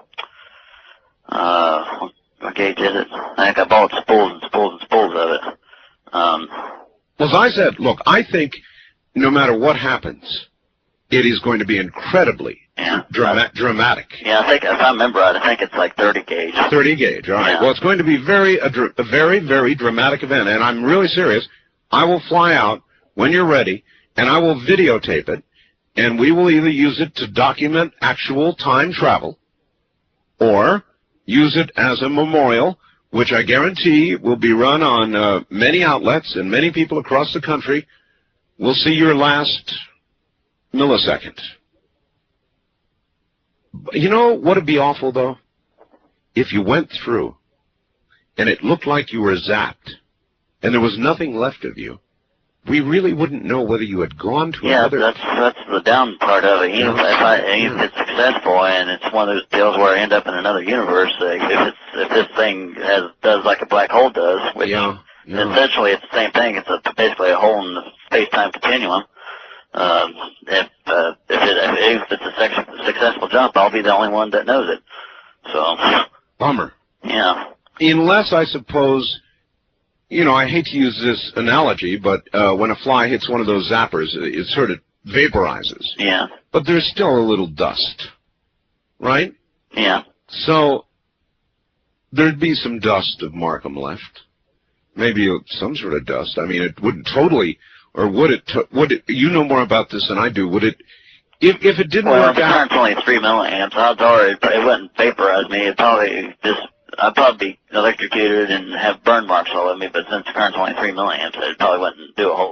what gauge is it? I think I bought spools and spools and spools of it. Well, as I said, look, I think no matter what happens, it is going to be incredibly dramatic. Yeah, I think, if I remember right, I think it's like 30 gauge. 30 gauge, all right. Yeah. Well, it's going to be a very, very dramatic event, and I'm really serious. I will fly out when you're ready, and I will videotape it, and we will either use it to document actual time travel or use it as a memorial, which I guarantee will be run on many outlets, and many people across the country will see your last millisecond. You know what would be awful, though? If you went through and it looked like you were zapped and there was nothing left of you. We really wouldn't know whether you had gone to another... Yeah, that's the down part of it. Even if it's successful and it's one of those deals where I end up in another universe, if this thing does like a black hole does, which essentially it's the same thing. It's basically a hole in the space-time continuum. If it's a successful jump, I'll be the only one that knows it. So... Bummer. Yeah. Unless, I suppose... You know, I hate to use this analogy, but when a fly hits one of those zappers, it sort of vaporizes. Yeah. But there's still a little dust, right? Yeah. So there'd be some dust of Markham left. Maybe some sort of dust. I mean, it wouldn't totally, or would it? You know more about this than I do. Would it? If it didn't work out? Well, the current's only 3 milliamps. Odds are it wouldn't vaporize me. It'd probably just... I'd probably be electrocuted and have burn marks all over me, but since the current's only 3 milliamps, it probably wouldn't do a whole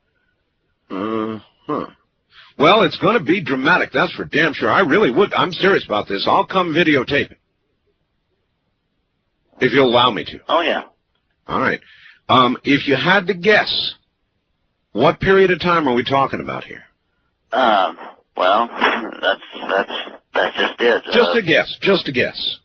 lot. Well, it's going to be dramatic, that's for damn sure. I really would. I'm serious about this. I'll come videotape it. If you'll allow me to. Oh, yeah. All right. If you had to guess, what period of time are we talking about here? Well, that's just it. Just a guess. Just a guess.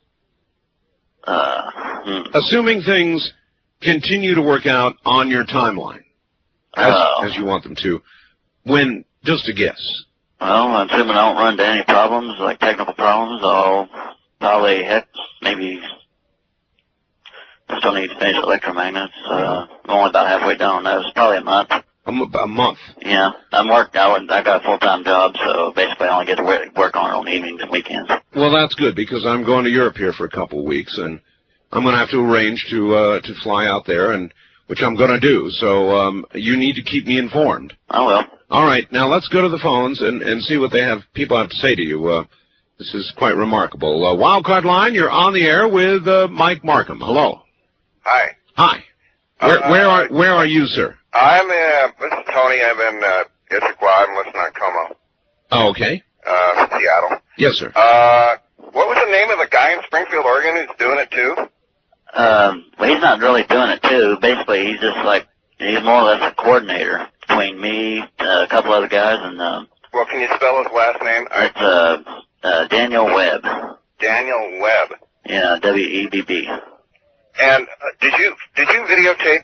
Assuming things continue to work out on your timeline, as you want them to, when, just a guess. Well, assuming I don't run into any problems, like technical problems, I'll probably, maybe still need to finish electromagnets. I'm only about halfway down those, probably a month. A month? Yeah. I got a full-time job, so basically I only get to work on evenings and weekends. Well, that's good, because I'm going to Europe here for a couple of weeks, and I'm going to have to arrange to fly out there, and which I'm going to do. So you need to keep me informed. I will. All right. Now let's go to the phones and see what people have to say to you. This is quite remarkable. Wildcard line, you're on the air with Mike Markham. Hello. Hi. Hi. Where are you, sir? This is Tony. I'm in Issaquah. I'm listening on Como. Oh, okay. Seattle. Yes, sir. What was the name of the guy in Springfield, Oregon who's doing it too? Well, he's not really doing it too. Basically, he's just like, he's more or less a coordinator between me, a couple other guys, and... Well, can you spell his last name? It's Daniel Webb. Daniel Webb. Yeah, W-E-B-B. And did you videotape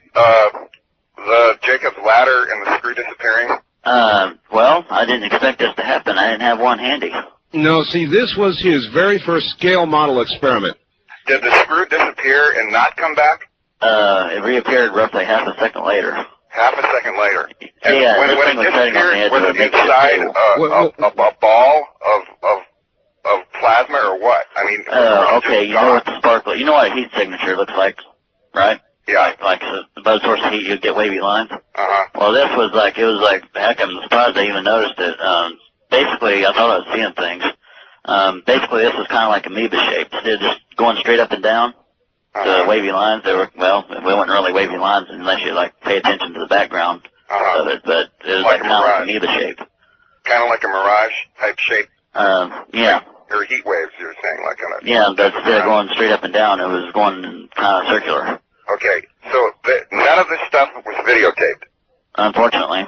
the Jacob's ladder and the screw disappearing? Well, I didn't expect this to happen. I didn't have one handy. No, see, this was his very first scale model experiment. Did the screw disappear and not come back? It reappeared roughly half a second later. Half a second later. And yeah, when it disappeared, was it inside a ball of plasma or what? I mean, okay, you know what the sparkle, you know what a heat signature looks like, right? Yeah. Like above source of heat, you get wavy lines. Well, this was like, heck, I'm surprised I even noticed it. Basically, I thought I was seeing things. Basically, this was kind of like amoeba shaped. Instead of just going straight up and down, the wavy lines, they weren't really wavy lines unless you, like, pay attention to the background. of it, but it was like kind of like amoeba shape. Kind of like a mirage type shape? Yeah. Or heat waves, you're saying, like on a... Yeah, but instead of going straight up and down, it was going kind of circular. Okay, so none of this stuff was videotaped? Unfortunately.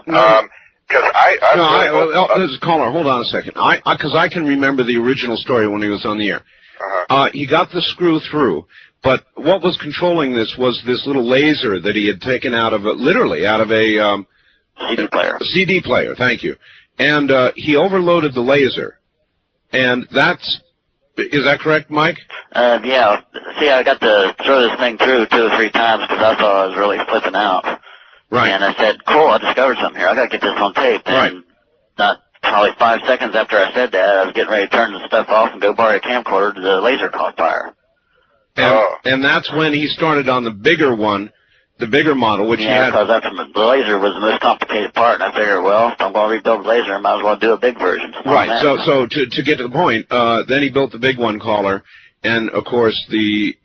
This is caller. Hold on a second. Because I can remember the original story when he was on the air. He got the screw through, but what was controlling this was this little laser that he had taken out of literally out of a CD player. CD player. Thank you. And he overloaded the laser, and is that correct, Mike? Yeah. See, I got to throw this thing through 2 or 3 times because I thought I was really flipping out. Right. And I said, cool, I discovered something here. I got to get this on tape. And not probably 5 seconds after I said that, I was getting ready to turn the stuff off and go borrow a camcorder. The laser caught fire. And that's when he started on the bigger one, the bigger model, which he had. Yeah, because the laser was the most complicated part, and I figured, well, if I'm going to rebuild the laser, I might as well do a big version. Right. So to get to the point, then he built the big one, caller, and of course the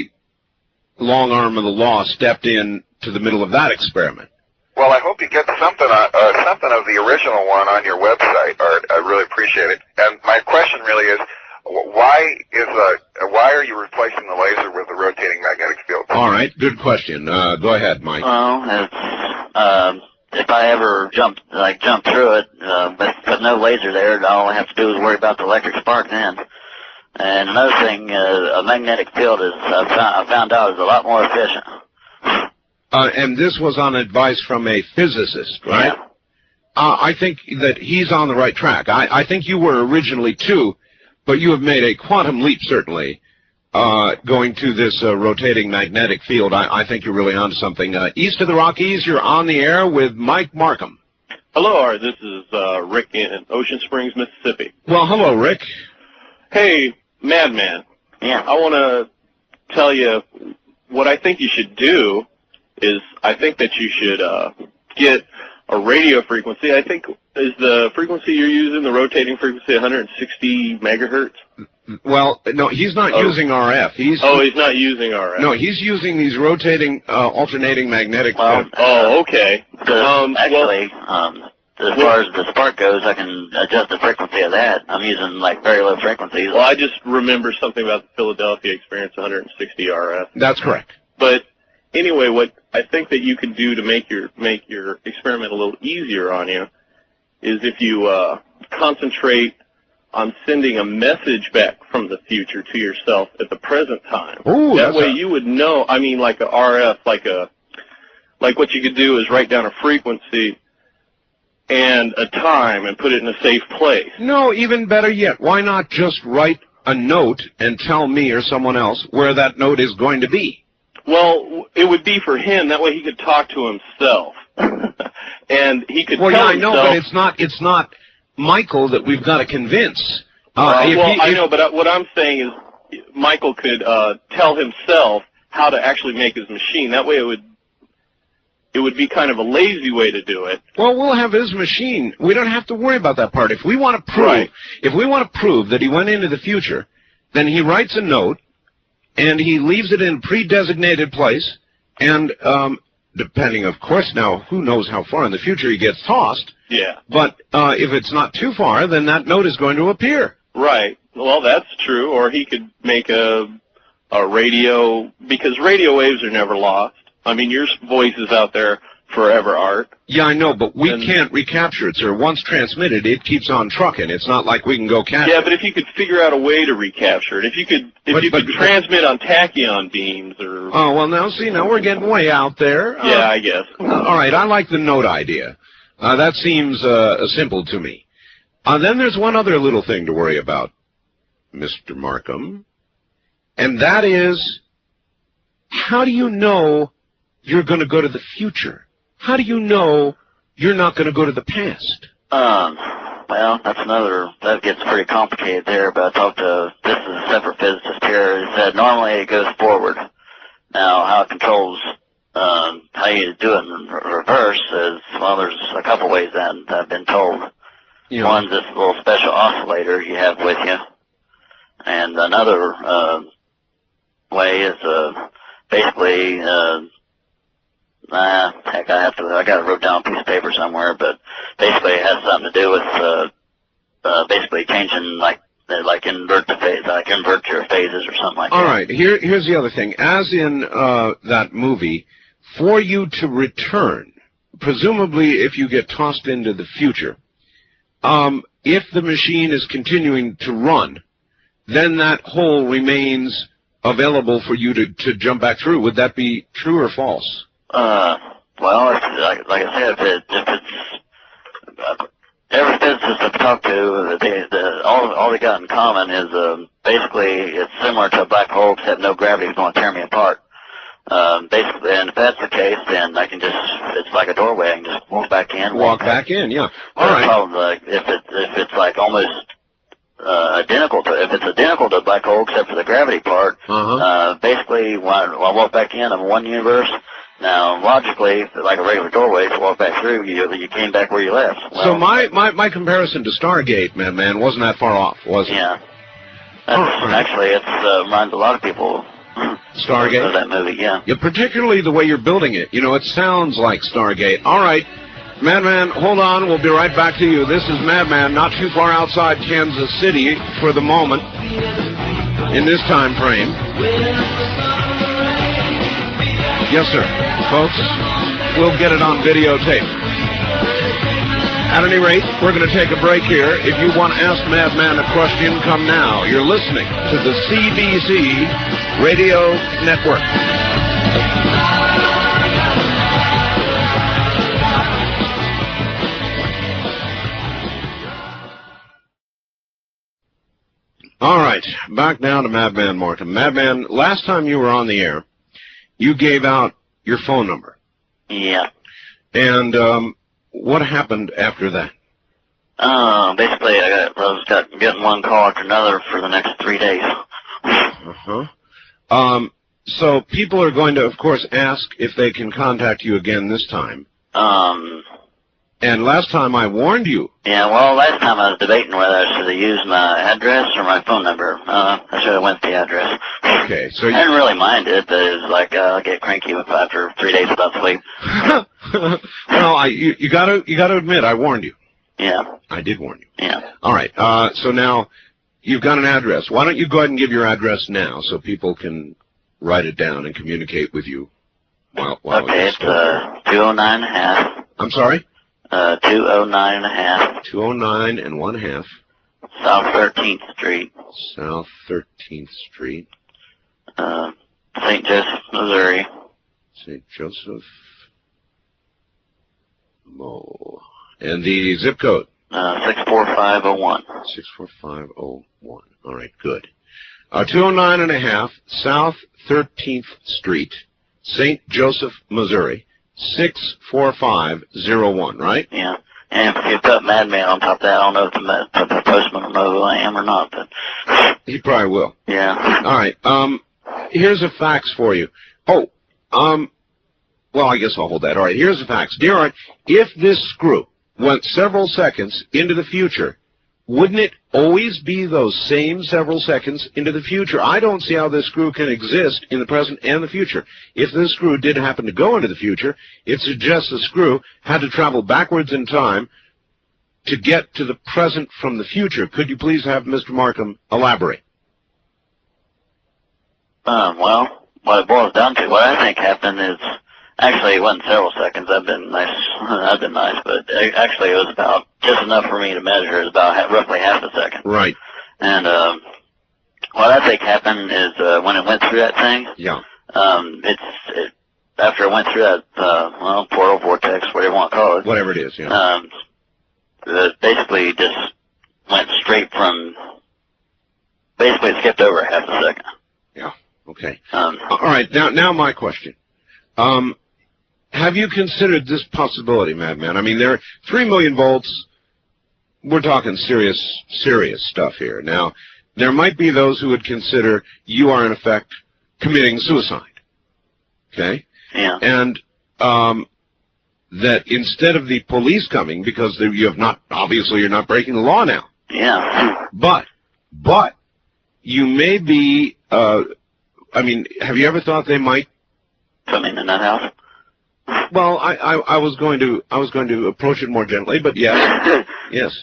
long arm of the law stepped in to the middle of that experiment. Well, I hope you get something of the original one on your website, Art. I really appreciate it. And my question really is, why are you replacing the laser with the rotating magnetic field? All right, good question. Go ahead, Mike. Well, if I ever jump through it, with no laser there, all I have to do is worry about the electric spark then. And another thing, a magnetic field I found out is a lot more efficient. And this was on advice from a physicist, right? Yeah. I think that he's on the right track. I think you were originally too, but you have made a quantum leap, certainly, going to this rotating magnetic field. I think you're really onto something. East of the Rockies, you're on the air with Mike Markham. Hello, Art. This is Rick in Ocean Springs, Mississippi. Well, hello, Rick. Hey, Madman. Yeah. I want to tell you what I think you should do is I think that you should get a radio frequency. I think, is the frequency you're using, the rotating frequency, 160 megahertz? Well, no, he's not using RF. He's not using RF. No, he's using these rotating, alternating magnetic fields. Okay. Actually, as far as the spark goes, I can adjust the frequency of that. I'm using, like, very low frequencies. Well, I just remember something about the Philadelphia experience, 160 RF. That's correct. But anyway, what I think that you can do to make your experiment a little easier on you is if you concentrate on sending a message back from the future to yourself at the present time. Ooh, that way you would know, I mean, like a RF, like what you could do is write down a frequency and a time and put it in a safe place. No, even better yet, why not just write a note and tell me or someone else where that note is going to be? Well, it would be for him. That way he could talk to himself. And he could tell himself... I know, but it's not Michael that we've got to convince. I know, but what I'm saying is Michael could tell himself how to actually make his machine. That way it would be kind of a lazy way to do it. Well, we'll have his machine. We don't have to worry about that part. If we want to prove that he went into the future, then he writes a note and he leaves it in a pre-designated place, and depending, of course, now, who knows how far in the future he gets tossed. Yeah. But if it's not too far, then that note is going to appear. Right. Well, that's true. Or he could make a radio, because radio waves are never lost. I mean, your voice is out there forever, Art. Yeah, I know, but we can't recapture it, sir. Once transmitted, it keeps on trucking. It's not like we can go capture it. Yeah, but if you could figure out a way to recapture it, if you could transmit on tachyon beams or... Oh, well, now we're getting way out there. Yeah, I guess. All right, I like the note idea. That seems simple to me. Then there's one other little thing to worry about, Mr. Markham, and that is, how do you know you're going to go to the future? How do you know you're not going to go to the past? Well, that gets pretty complicated there, but this is a separate physicist here. He said normally it goes forward. Now, how it controls how you do it in reverse is, well, there's a couple ways that I've been told. Yeah. One's this little special oscillator you have with you, and another way is basically Heck, I got it wrote down on a piece of paper somewhere, but basically it has something to do with, basically changing, like invert the phase, like invert your phases or something like that. All right, here's the other thing. As in that movie, for you to return, presumably if you get tossed into the future, if the machine is continuing to run, then that hole remains available for you to jump back through. Would that be true or false? Well, like I said, if it's every physicist I've talked to, all they got in common is basically it's similar to a black hole, except no gravity is going to tear me apart. Basically, and if that's the case, then I can it's like a doorway. I can just walk back in. Walk back in, yeah. All right. Problem, like, if it's like almost identical to a black hole, except for the gravity part, basically when I walk back in, I'm in one universe. Now, logically, like a regular doorway, if you walk back through, you came back where you left. Well, so my comparison to Stargate, man, wasn't that far off, was it? Yeah. Actually, it reminds a lot of people. Stargate? Of that movie, yeah. Yeah, particularly the way you're building it. You know, it sounds like Stargate. All right, Madman, hold on. We'll be right back to you. This is Madman, not too far outside Kansas City for the moment, in this time frame. Yes, sir. Folks, we'll get it on videotape. At any rate, we're going to take a break here. If you want to ask Madman a question, come now. You're listening to the CBC Radio Network. All right, back now to Madman Martin. Madman, last time you were on the air, you gave out your phone number. Yeah. And what happened after that? Basically, I was getting one call after another for the next 3 days. So people are going to, of course, ask if they can contact you again this time. And last time I warned you. Yeah, well, last time I was debating whether I should have used my address or my phone number. I should have went with the address. Okay, so I didn't really mind it, but it was like I'll get cranky after 3 days without sleep. Well, you gotta admit, I warned you. Yeah. I did warn you. Yeah. All right. So now you've got an address. Why don't you go ahead and give your address now so people can write it down and communicate with you? Okay, it's 209 1/2. I'm sorry. 209 1/2. 209 1/2. South 13th Street. South 13th Street. St. Joseph, Missouri. St. Joseph. Mo. And the zip code? 64501. 64501. All right, good. 209 1/2 South 13th Street, St. Joseph, Missouri. 64501, right? Yeah. And if you put Madman on top of that, I don't know if the postman will know who I am or not, but he probably will. Yeah. All right. Here's a fax for you. Well, I guess I'll hold that. All right, here's a fax. Dear Art, if this screw went several seconds into the future, wouldn't it always be those same several seconds into the future? I don't see how this screw can exist in the present and the future. If this screw did happen to go into the future, it suggests the screw had to travel backwards in time to get to the present from the future. Could you please have Mr. Markham elaborate? Well, what it boils down to, what I think happened is, actually it wasn't several seconds. I've been nice, but actually it was about just enough for me to measure. It was about roughly half a second. Right. And what I think happened is when it went through that thing. Yeah. After it went through that portal, vortex, whatever you want to call it. Whatever it is. Yeah. It basically just went straight from. Basically, it skipped over half a second. Yeah. Okay. All right. Now my question. Have you considered this possibility, Madman? I mean, there are 3 million volts. We're talking serious stuff here. Now, there might be those who would consider you are, in effect, committing suicide. Okay? Yeah. And that instead of the police coming, because you have not, obviously you're not breaking the law now. Yeah. But you may be, I mean, have you ever thought they might come in that house? Well, I was going to approach it more gently, but yes, yes.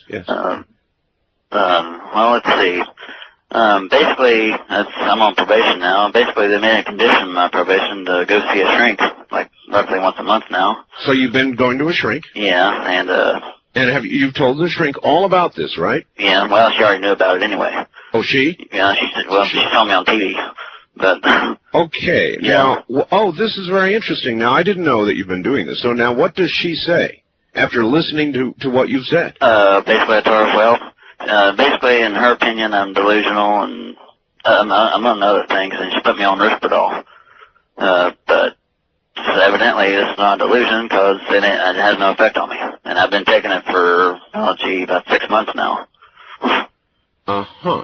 Well, let's see. Basically, I'm on probation now. Basically, they made a condition in my probation to go see a shrink, like roughly once a month now. So you've been going to a shrink? Yeah, and you've told the shrink all about this, right? Yeah, well, she already knew about it anyway. Oh, she? Yeah, she said, well, she saw me on TV, but... Okay, yeah. Now, this is very interesting. Now, I didn't know that you've been doing this. So now what does she say after listening to what you've said? Basically, I told her, well, basically, in her opinion, I'm delusional, and among other things, and she put me on Risperdal. But evidently, it's not a delusion because it has no effect on me. And I've been taking it for, about 6 months now. Uh-huh.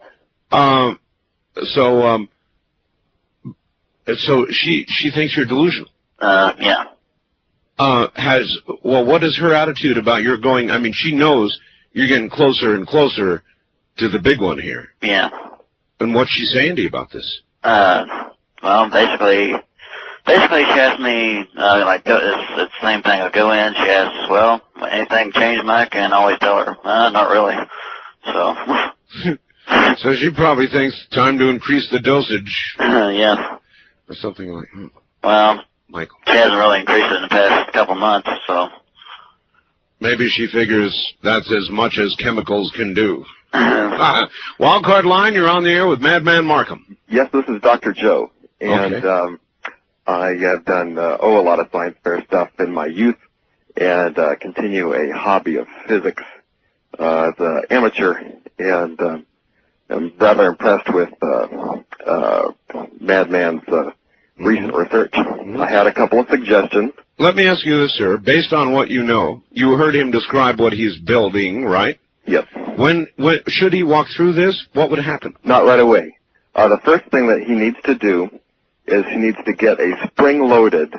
So she thinks you're delusional? Yeah. What is her attitude about your going? I mean, she knows you're getting closer and closer to the big one here. Yeah. And what's she saying to you about this? Well, basically she asked me, it's the same thing. I go in, she asks, well, anything changed, Mike? And I always tell her, not really. So. So she probably thinks time to increase the dosage. Yeah. Or something like that. Well, Michael. She hasn't really increased it in the past couple months, so. Maybe she figures that's as much as chemicals can do. Wildcard line, you're on the air with Madman Markham. Yes, this is Dr. Joe. And okay. I have done a lot of science fair stuff in my youth and continue a hobby of physics as an amateur. And I'm rather impressed with Madman's recent research. I had a couple of suggestions. Let me ask you this, sir. Based on what you know, you heard him describe what he's building, right? Yes. When should he walk through this, what would happen? Not right away. The first thing that he needs to do is he needs to get a spring-loaded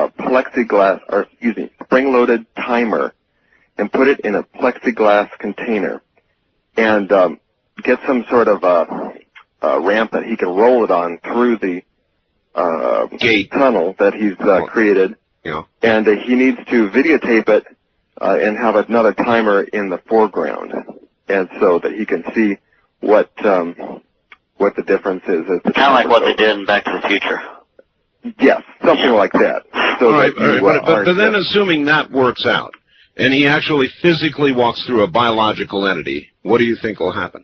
spring-loaded timer and put it in a plexiglass container and get some sort of ramp that he can roll it on through the gate tunnel that he's created. Yeah. And he needs to videotape it and have another timer in the foreground, and so that he can see what the difference is. Kind of like what they did in Back to the Future. Yes, something like that. So all right, but then assuming that works out, and he actually physically walks through a biological entity, what do you think will happen?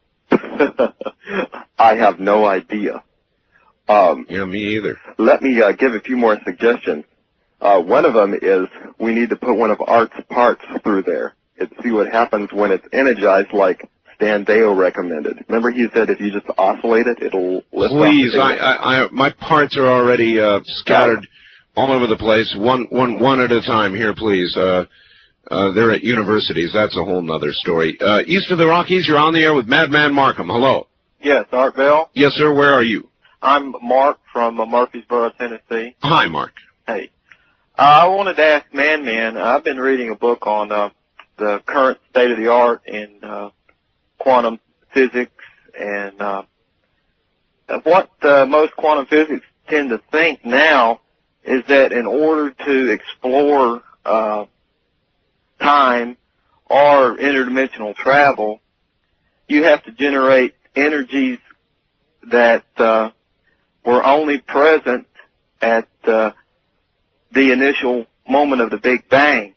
I have no idea. Yeah, me either. Let me give a few more suggestions. One of them is we need to put one of Art's parts through there and see what happens when it's energized, like Stan Deo recommended. Remember he said if you just oscillate it, it'll lift Please, off my parts are already scattered all over the place, one at a time here, please. They're at universities. That's a whole nother story. East of the Rockies, you're on the air with Madman Markham. Hello. Yes, Art Bell. Yes, sir. Where are you? I'm Mark from Murfreesboro, Tennessee. Hi, Mark. Hey. I wanted to ask Madman, I've been reading a book on the current state of the art in quantum physics, and what most quantum physics tend to think now is that in order to explore time or interdimensional travel, you have to generate energies that were only present at the initial moment of the Big Bang,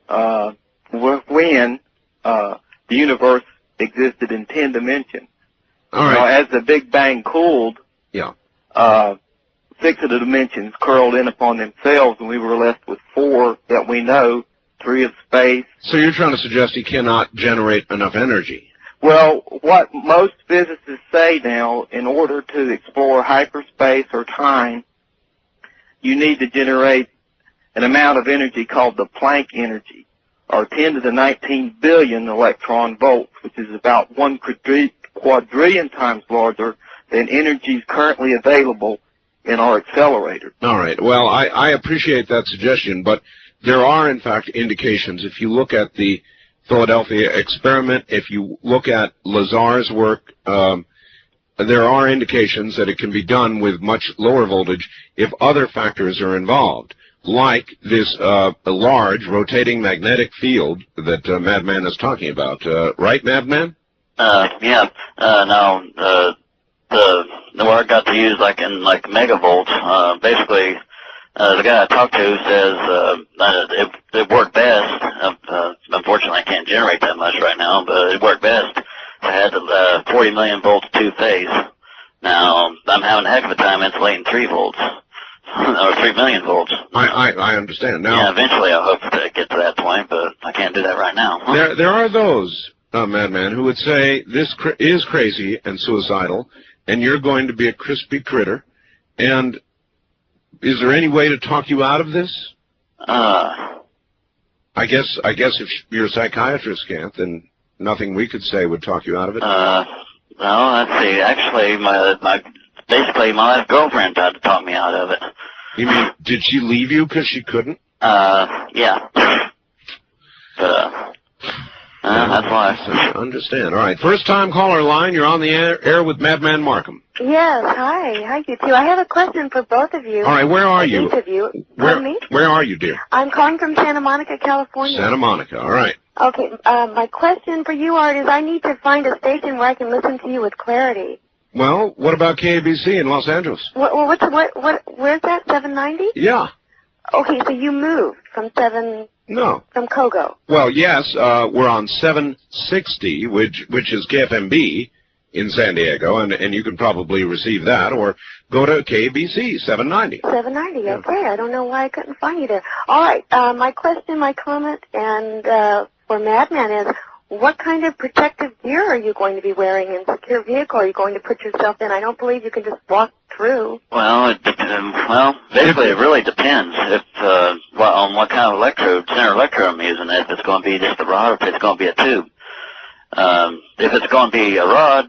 when the universe existed in 10 dimensions. All right. As the Big Bang cooled, 6 of the dimensions curled in upon themselves, and we were left with 4 that we know, 3 of space. So you're trying to suggest he cannot generate enough energy? Well, what most physicists say now, in order to explore hyperspace or time, you need to generate an amount of energy called the Planck energy, or 10 to the 19 billion electron volts, which is about 1 quadrillion times larger than energies currently available in our accelerator. All right. Well, I appreciate that suggestion, but there are, in fact, indications. If you look at the Philadelphia experiment, if you look at Lazar's work, there are indications that it can be done with much lower voltage if other factors are involved. like this large rotating magnetic field that Madman is talking about. Right, Madman? Yeah. No, the word got to use like in like megavolts. Basically, the guy I talked to says that it worked best. Unfortunately, I can't generate that much right now, but it worked best. I had 40 million volts two-phase. Now, I'm having a heck of a time insulating 3 volts, or 3 million volts. I understand. Now, yeah, eventually I hope to get to that point, but I can't do that right now. There are those, Madman, who would say this is crazy and suicidal, and you're going to be a crispy critter. And is there any way to talk you out of this? I guess if your psychiatrist can't, then nothing we could say would talk you out of it. Well, let's see. Actually, basically my girlfriend tried to talk me out of it. You mean, did she leave you because she couldn't? Yeah. But, that's why. I understand. All right. First time caller line. You're on the air with Madman Markham. Yes. Hi. Hi, you two. I have a question for both of you. All right. Where are you? Each of you. Pardon me? Where are you, dear? I'm calling from Santa Monica, California. Santa Monica. All right. Okay. My question for you, Art, is I need to find a station where I can listen to you with clarity. Well, what about KABC in Los Angeles? Where's that? 790? Yeah. Okay, so you moved from No. From Kogo. Well, yes, we're on 760, which is KFMB in San Diego, and you can probably receive that, or go to KBC 790. 790, yeah. Okay. I don't know why I couldn't find you there. All right, my question, my comment, and for Madman is, what kind of protective gear are you going to be wearing in secure vehicle? Are you going to put yourself in? I don't believe you can just walk through. Well, basically it really depends on what kind of center electrode I'm using. If it's going to be just a rod or if it's going to be a tube. If it's going to be a rod,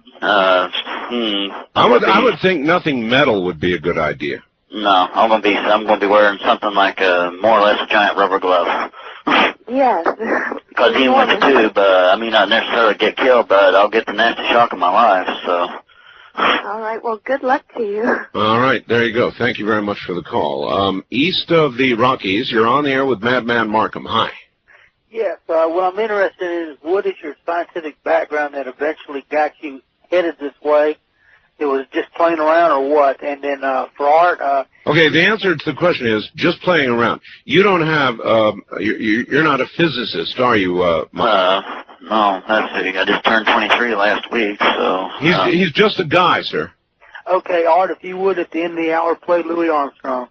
I would think nothing metal would be a good idea. No, I'm going to be wearing something like more or less a giant rubber glove. Yes. Because even with the tube, I may not necessarily get killed, but I'll get the nasty shock of my life, so. All right, well, good luck to you. All right, there you go. Thank you very much for the call. East of the Rockies, you're on the air with Madman Markham. Hi. Yes, what I'm interested in is what is your scientific background that eventually got you headed this way? It was just playing around or what? And then for Art... Okay, the answer to the question is just playing around. You don't have... you're not a physicist, are you, Mike? No, that's it. I just turned 23 last week, so... He's just a guy, sir. Okay, Art, if you would, at the end of the hour, play Louis Armstrong.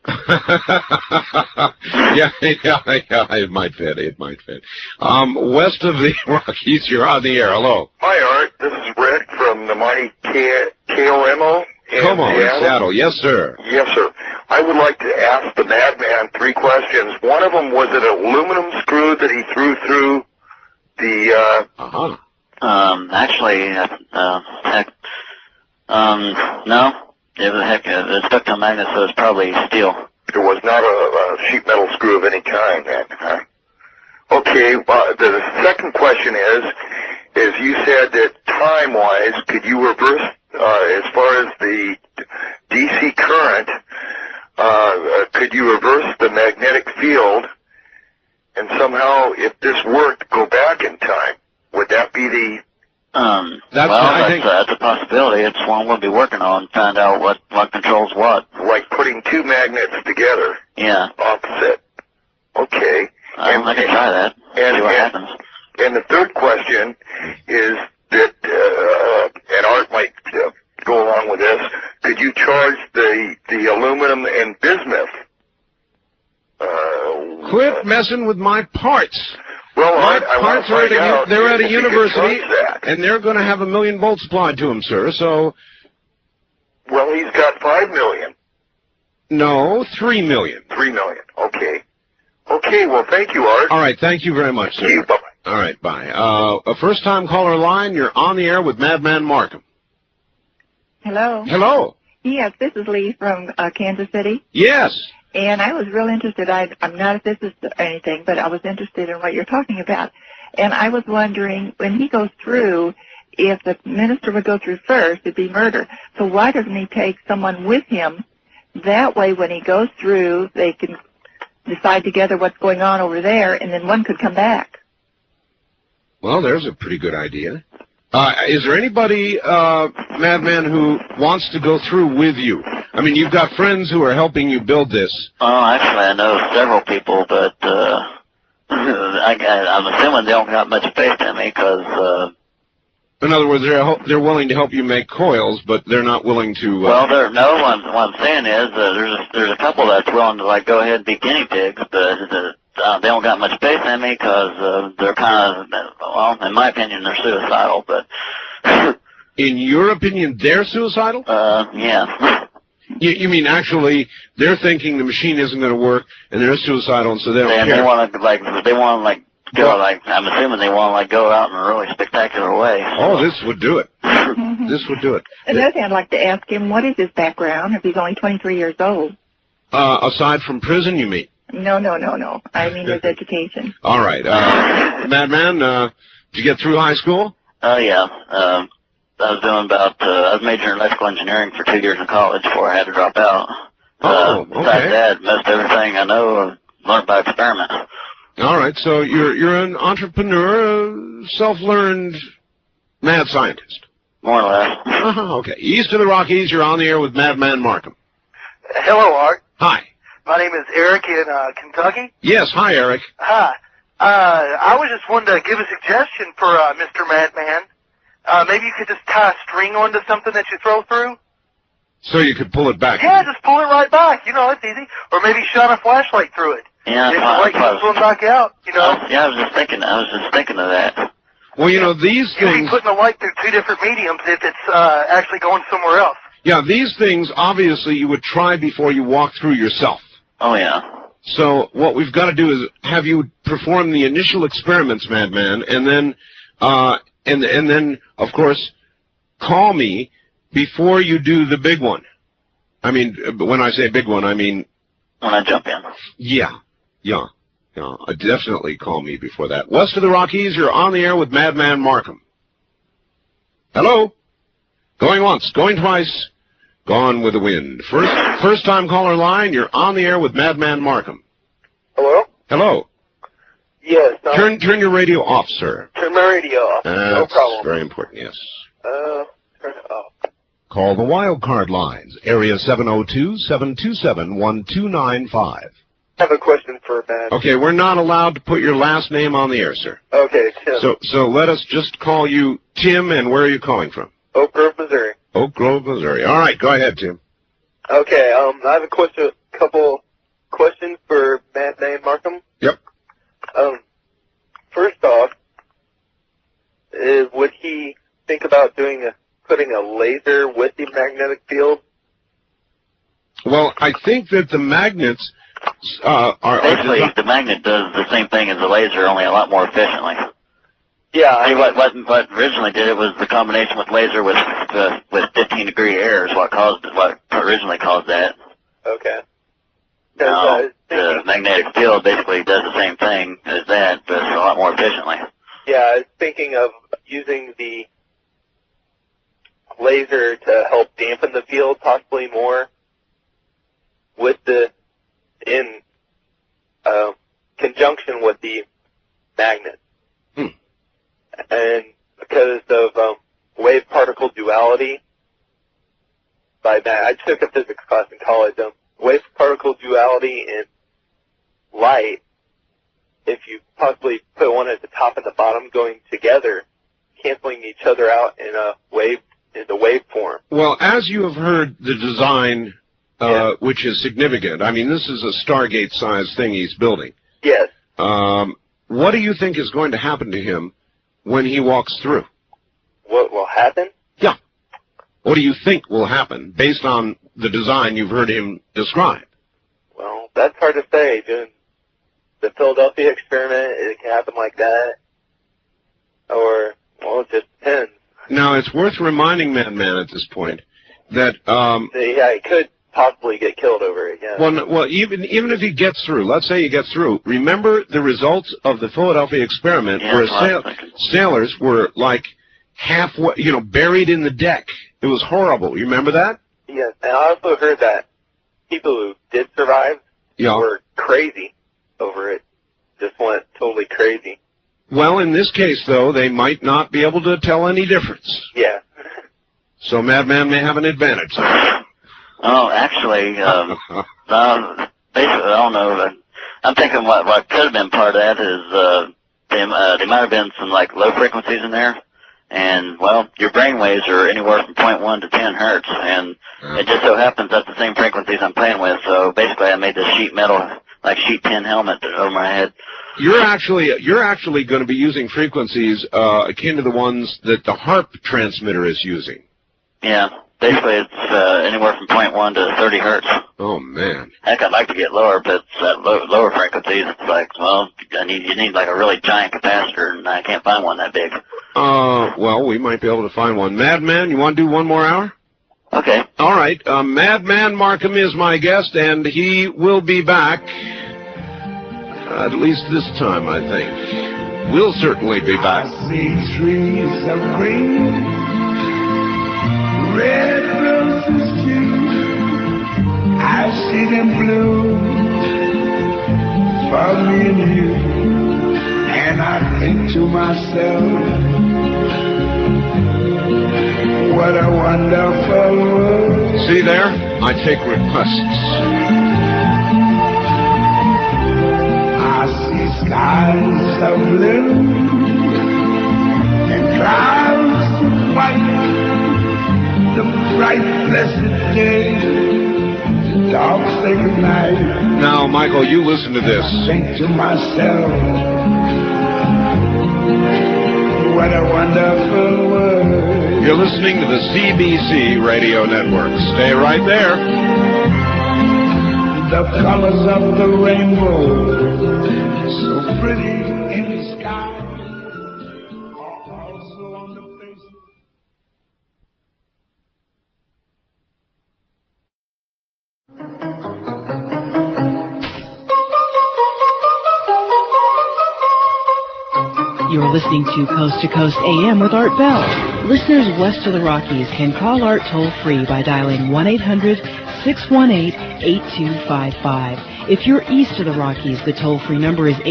yeah, it might fit, west of the Rockies, you're on the air. Hello. Hi, Art. This is Rick from the mighty KOMO in Seattle. Yes, sir. Yes, sir. I would like to ask the Madman 3 questions. One of them, was it an aluminum screw that he threw through the... Actually, no. It was stuck to a magnet, so it's probably steel. It was not a sheet metal screw of any kind, then, huh? Okay, the second question is you said that time-wise, could you reverse, as far as the DC current, could you reverse the magnetic field and somehow, if this worked, go back in time? Would that be the... That's a possibility. It's one we'll be working on, find out what controls what. Like putting 2 magnets together. Yeah. Opposite. Okay. I can try that. See what happens. And the third question is that, and Art might go along with this, could you charge the aluminum and bismuth? Quit messing with my parts. Well, my parts are they're at a university, and they're going to have 1 million volts applied to them, sir, so... Well, he's got 5 million. No, 3 million. 3 million, okay. Okay, well, thank you, Art. All right, thank you very much, sir. Thank you, bye-bye. All right, bye. A first-time caller line, you're on the air with Madman Markham. Hello. Hello. Yes, this is Lee from Kansas City. Yes. And I was real interested. I'm not a physicist or anything, but I was interested in what you're talking about. And I was wondering, when he goes through, if the minister would go through first, it'd be murder. So why doesn't he take someone with him? That way, when he goes through, they can decide together what's going on over there, and then one could come back. Well, there's a pretty good idea. Is there anybody, Madman, who wants to go through with you? I mean, you've got friends who are helping you build this. Oh, actually, I know several people, but I'm assuming they don't got much faith in me because... in other words, they're willing to help you make coils, but they're not willing to... Well, what I'm saying is there's a couple that's willing to, like, go ahead and be guinea pigs, but they don't got much faith in me because they're kind of, well, in my opinion, they're suicidal, but... In your opinion, they're suicidal? Yeah. You mean actually they're thinking the machine isn't going to work and they're suicidal, and so they don't care? They want to, go, I'm assuming they want to, like, go out in a really spectacular way. Oh, this would do it. This would do it. Another thing I'd like to ask him, what is his background if he's only 23 years old? Aside from prison, you mean? No. I mean his education. All right. Madman, did you get through high school? Oh, yeah. I was majoring in electrical engineering for 2 years in college before I had to drop out. Okay. Besides that, most everything I know I've learned by experiment. All right, so you're an entrepreneur, a self-learned mad scientist. More or less. Okay. East of the Rockies, you're on the air with Madman Markham. Hello, Art. Hi. My name is Eric in Kentucky. Yes, hi, Eric. Hi. I was just wanting to give a suggestion for Mr. Madman. Maybe you could just tie a string onto something that you throw through. So you could pull it back. Yeah, just pull it right back. You know, it's easy. Or maybe shine a flashlight through it. Yeah, if the light comes one back out, you know. Yeah, I was just thinking of that. Well, you know, these You'd things... be putting the light through two different mediums if it's actually going somewhere else. Yeah, these things, obviously, you would try before you walk through yourself. Oh, yeah. So what we've got to do is have you perform the initial experiments, Madman, and then, and then, of course, call me before you do the big one. I mean, when I say big one, I mean... When I jump in. Yeah. Definitely call me before that. West of the Rockies, you're on the air with Madman Markham. Hello? Going once, going twice, gone with the wind. First time caller line, you're on the air with Madman Markham. Hello? Hello? Yes. Turn your radio off, sir. Turn my radio off. No problem. Very important, yes. Turn it off. Call the wildcard lines, area 702-727-1295. I have a question for Matt. Okay, we're not allowed to put your last name on the air, sir. Okay, Tim. So let us just call you Tim, and where are you calling from? Oak Grove, Missouri. Oak Grove, Missouri. All right, go ahead, Tim. Okay, I have a couple questions for Madman Markham. Yep. First off, would he think about putting a laser with the magnetic field? Well, I think that the magnets are... Basically, the magnet does the same thing as the laser, only a lot more efficiently. Yeah. I mean, what originally did it was the combination with laser with 15-degree air is what originally caused that. Okay. Now, the magnetic field basically does the same thing as that, but a lot more efficiently. Yeah, I was thinking of using the laser to help dampen the field possibly more in conjunction with the magnet. And because of wave-particle duality, I took a physics class in college. Wave-particle duality in light, if you possibly put one at the top and the bottom going together, canceling each other out in the wave form. Well, as you have heard the design, which is significant, I mean, this is a Stargate-sized thing he's building. Yes. What do you think is going to happen to him when he walks through? What will happen? Yeah. What do you think will happen based on the design you've heard him describe? Well, that's hard to say. Doing the Philadelphia experiment, it can happen like that. Or, well, it just depends. Now, it's worth reminding Madman at this point that... yeah, he could possibly get killed over it, yeah. Well, even if he gets through, let's say he gets through, remember the results of the Philadelphia experiment where sailors were like halfway, buried in the deck. It was horrible. You remember that? Yes, and I also heard that people who did survive were crazy over it. Just went totally crazy. Well, in this case, though, they might not be able to tell any difference. Yeah. So Madman may have an advantage. Oh, actually, basically, I don't know. I'm thinking what could have been part of that is there might have been some like low frequencies in there, and well, your brain waves are anywhere from 0.1 to 10 hertz, and it just so happens that's the same frequencies I'm playing with. So basically, I made this sheet metal, like sheet tin helmet over my head. You're actually going to be using frequencies akin to the ones that the HARP transmitter is using. Yeah, basically it's anywhere from 0.1 to 30 hertz. Oh man. Heck, I'd like to get lower, but at lower frequencies, it's like, well, you need like a really giant capacitor, and I can't find one that big. Well, we might be able to find one. Madman, you want to do one more hour? Okay. All right. Madman Markham is my guest, and he will be back. At least this time, I think. We'll certainly be back. I see trees of green, red roses too. I see them blue for me and you. And I think to myself, what a wonderful world. See there? I take requests. Skies of blue and clouds of white, the bright blessed day, the dark sacred night. Now, Michael, you listen to this. I think to myself, what a wonderful world. You're listening to the CBC Radio Network. Stay right there. The colors of the rainbow, so pretty in the sky, are also on the face. You're listening to Coast AM with Art Bell. Listeners west of the Rockies can call Art toll-free by dialing 1-800-618-8255. If you're east of the Rockies, the toll-free number is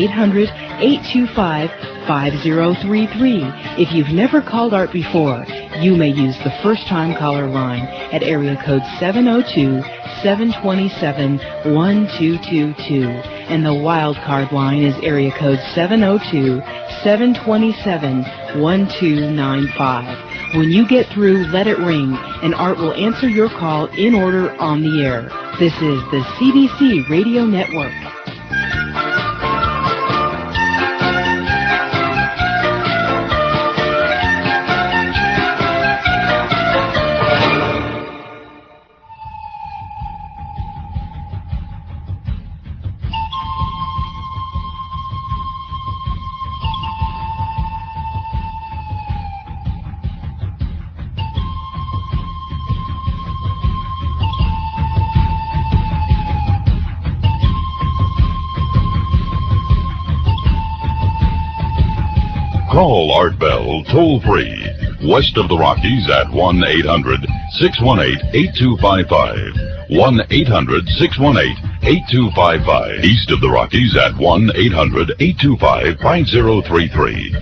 800-825-5033. If you've never called Art before, you may use the first-time caller line at area code 702-727-1222. And the wild card line is area code 702-727-1295. When you get through, let it ring, and Art will answer your call in order on the air. This is the CBC Radio Network. Call Art Bell toll-free, west of the Rockies at 1-800-618-8255. 1-800-618-8255. East of the Rockies at 1-800-825-5033.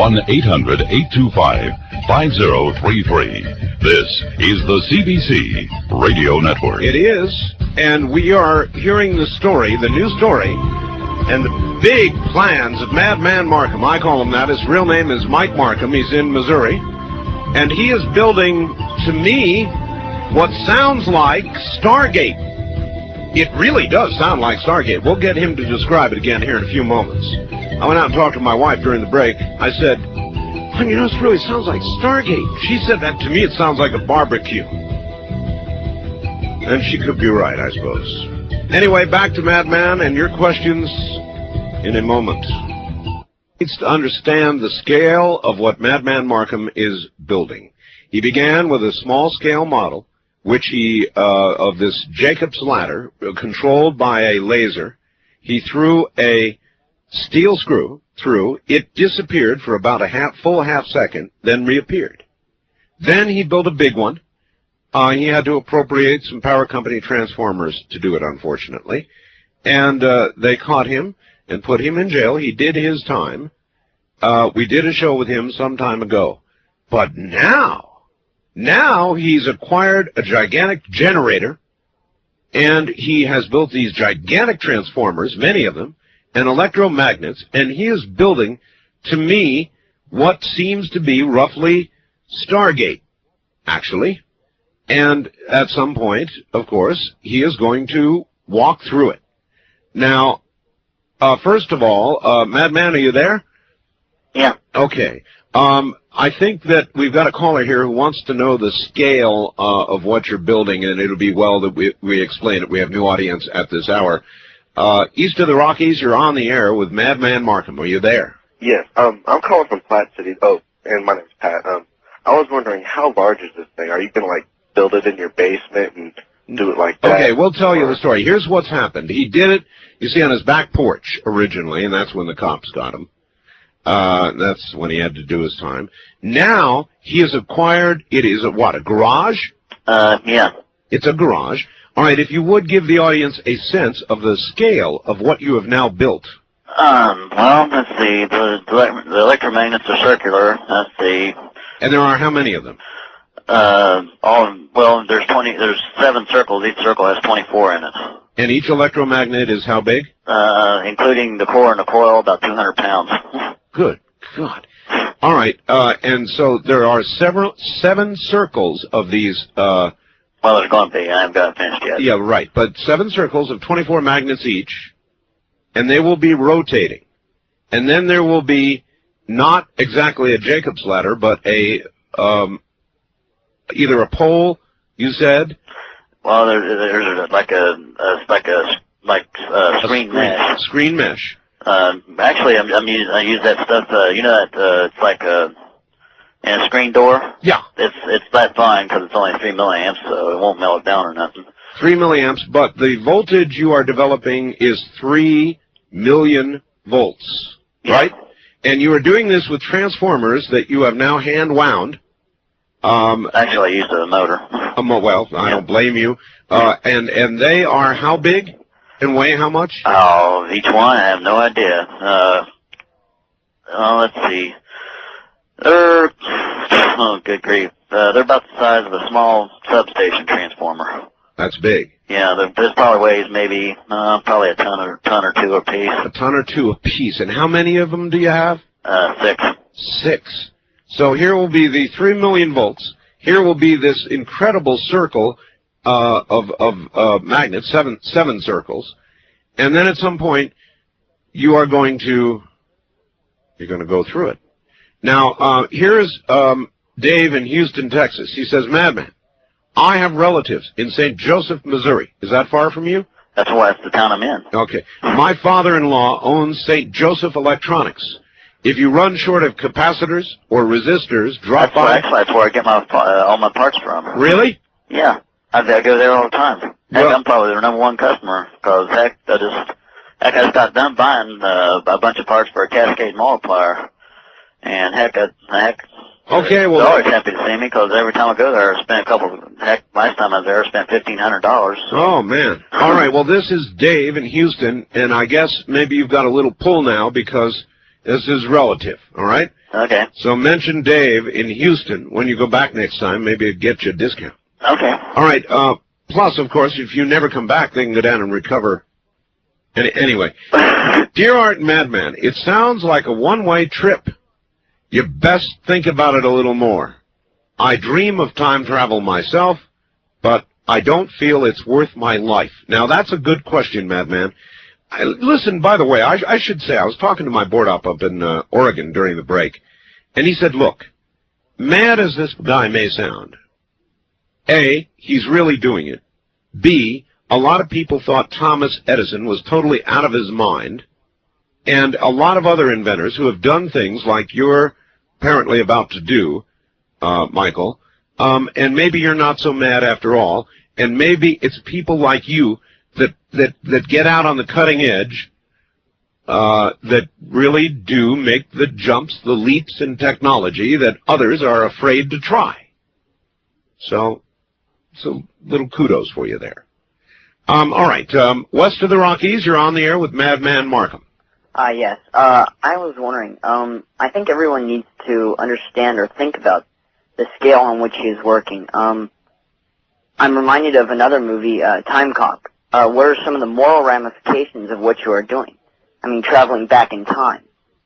1-800-825-5033. This is the CBC Radio Network. It is, and we are hearing the story, the new story, and the big plans of Madman Markham. I call him that. His real name is Mike Markham. He's in Missouri. And he is building, to me, what sounds like Stargate. It really does sound like Stargate. We'll get him to describe it again here in a few moments. I went out and talked to my wife during the break. I said, "Honey, you know, this really sounds like Stargate." She said that to me it sounds like a barbecue. And she could be right, I suppose. Anyway, back to Madman and your questions in a moment. He needs to understand the scale of what Madman Markham is building. He began with a small-scale model, which he, of this Jacob's ladder, controlled by a laser. He threw a steel screw through. It disappeared for about a full half second, then reappeared. Then he built a big one. He had to appropriate some power company transformers to do it, unfortunately. And they caught him and put him in jail. He did his time. We did a show with him some time ago. But now he's acquired a gigantic generator, and he has built these gigantic transformers, many of them, and electromagnets, and he is building, to me, what seems to be roughly Stargate, actually. And at some point, of course, he is going to walk through it. Now, first of all, Madman, are you there? Yeah. Okay. I think that we've got a caller here who wants to know the scale of what you're building, and it'll be well that we explain it. We have new audience at this hour. East of the Rockies, you're on the air with Madman Markham. Are you there? Yes. I'm calling from Platte City. Oh, and my name's Pat. I was wondering, how large is this thing? Are you going to, like, build it in your basement and do it like that? Okay, we'll tell you the story. Here's what's happened. He did it, you see, on his back porch originally, and that's when the cops got him. That's when he had to do his time. Now, he has acquired, it is a garage? Yeah. It's a garage. All right, if you would give the audience a sense of the scale of what you have now built. Well, let's see. The electromagnets are circular. Let's see. And there are how many of them? There's 7 circles. Each circle has 24 in it. And each electromagnet is how big? Including the core and the coil, about 200 pounds. Good God. All right, and so there are 7 circles of these, well, there's going to be. I haven't got it finished yet. Yeah, right, but 7 circles of 24 magnets each, and they will be rotating. And then there will be not exactly a Jacob's ladder, but a, either a pole, you said? Well, there's like a screen mesh. Screen mesh. Actually, I use that stuff. You know that it's like a screen door. Yeah. It's that fine because it's only 3 milliamps, so it won't melt down or nothing. 3 milliamps, but the voltage you are developing is 3 million volts, right? And you are doing this with transformers that you have now hand wound. Actually, I used a motor. Well, I don't blame you. And they are how big and weigh how much? Oh, each one, I have no idea. Let's see. Oh, good grief. They're about the size of a small substation transformer. That's big. Yeah, this probably weighs maybe probably a ton or 2 apiece. A ton or 2 apiece. And how many of them do you have? 6. 6. So here will be the 3 million volts. Here will be this incredible circle of magnets, 7 circles. And then at some point, you're going to go through it. Now, here's Dave in Houston, Texas. He says, Madman, I have relatives in St. Joseph, Missouri. Is that far from you? That's the town I'm in. Okay. My father-in-law owns St. Joseph Electronics. If you run short of capacitors or resistors, drop by. Actually, that's where I get all my parts from. Really? Yeah. I go there all the time. Heck, I'm probably their #1 customer because, I just got done buying a bunch of parts for a cascade multiplier. And okay, well, they're always happy to see me because every time I go there, I spend last time I was there, I spent $1,500. Oh, man. All right, well, this is Dave in Houston, and I guess maybe you've got a little pull now because this is relative, all right? Okay. So mention Dave in Houston when you go back next time. Maybe it'll get you a discount. Okay. All right. Plus, of course, if you never come back, they can go down and recover. Anyway, Dear Art Madman, it sounds like a one-way trip. You best think about it a little more. I dream of time travel myself, but I don't feel it's worth my life. Now, that's a good question, Madman. Listen, by the way, I should say, I was talking to my board op up in Oregon during the break, and he said, look, mad as this guy may sound, A, he's really doing it. B, a lot of people thought Thomas Edison was totally out of his mind, and a lot of other inventors who have done things like you're apparently about to do, Michael, and maybe you're not so mad after all, and maybe it's people like you that get out on the cutting edge, that really do make the jumps, the leaps in technology that others are afraid to try. So little kudos for you there. All right. West of the Rockies, you're on the air with Madman Markham. Yes. I was wondering, I think everyone needs to understand or think about the scale on which he is working. I'm reminded of another movie, Time Cop. What are some of the moral ramifications of what you are doing? I mean, traveling back in time.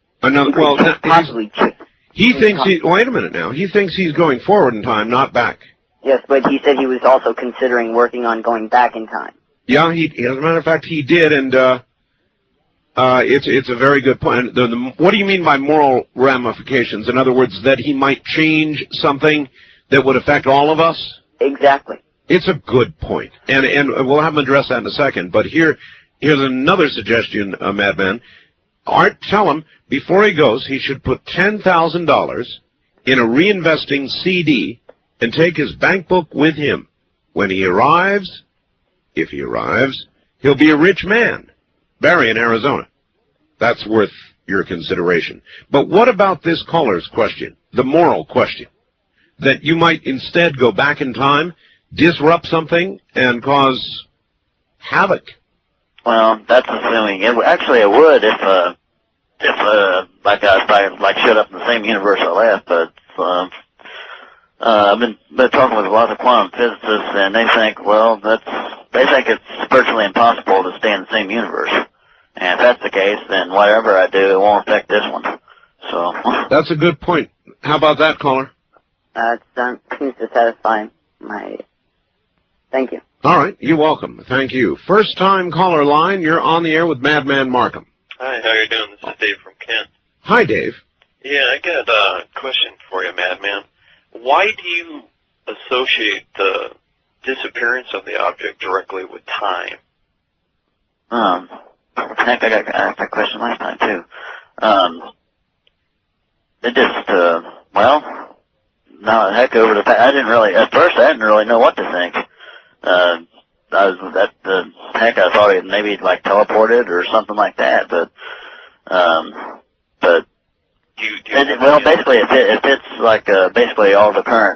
He thinks wait a minute now. He thinks he's going forward in time, not back. Yes, but he said he was also considering working on going back in time. Yeah, as a matter of fact, he did, and it's a very good point. What do you mean by moral ramifications? In other words, that he might change something that would affect all of us? Exactly. It's a good point, and we'll have him address that in a second. But here's another suggestion, Madman. Art, tell him before he goes, he should put $10,000 in a reinvesting CD and take his bank book with him. When he arrives, if he arrives, he'll be a rich man. Barry in Arizona. That's worth your consideration. But what about this caller's question, the moral question, that you might instead go back in time, disrupt something, and cause havoc? Well, that's assuming. It would if I showed up in the same universe I left, but I've been talking with a lot of quantum physicists, and they think, well, they think it's virtually impossible to stay in the same universe. And if that's the case, then whatever I do, it won't affect this one. So that's a good point. How about that, caller? That seems to satisfy my... Thank you. All right, you're welcome. Thank you. First-time caller line, you're on the air with Madman Markham. Hi, how you doing? This is Dave from Kent. Hi, Dave. Yeah, I got a question for you, Madman. Why do you associate the disappearance of the object directly with time? Heck, I got that question last time, too. It just, no, heck, over the fact, at first I didn't really know what to think. I thought it maybe like teleported or something like that, but basically it fits like basically all the current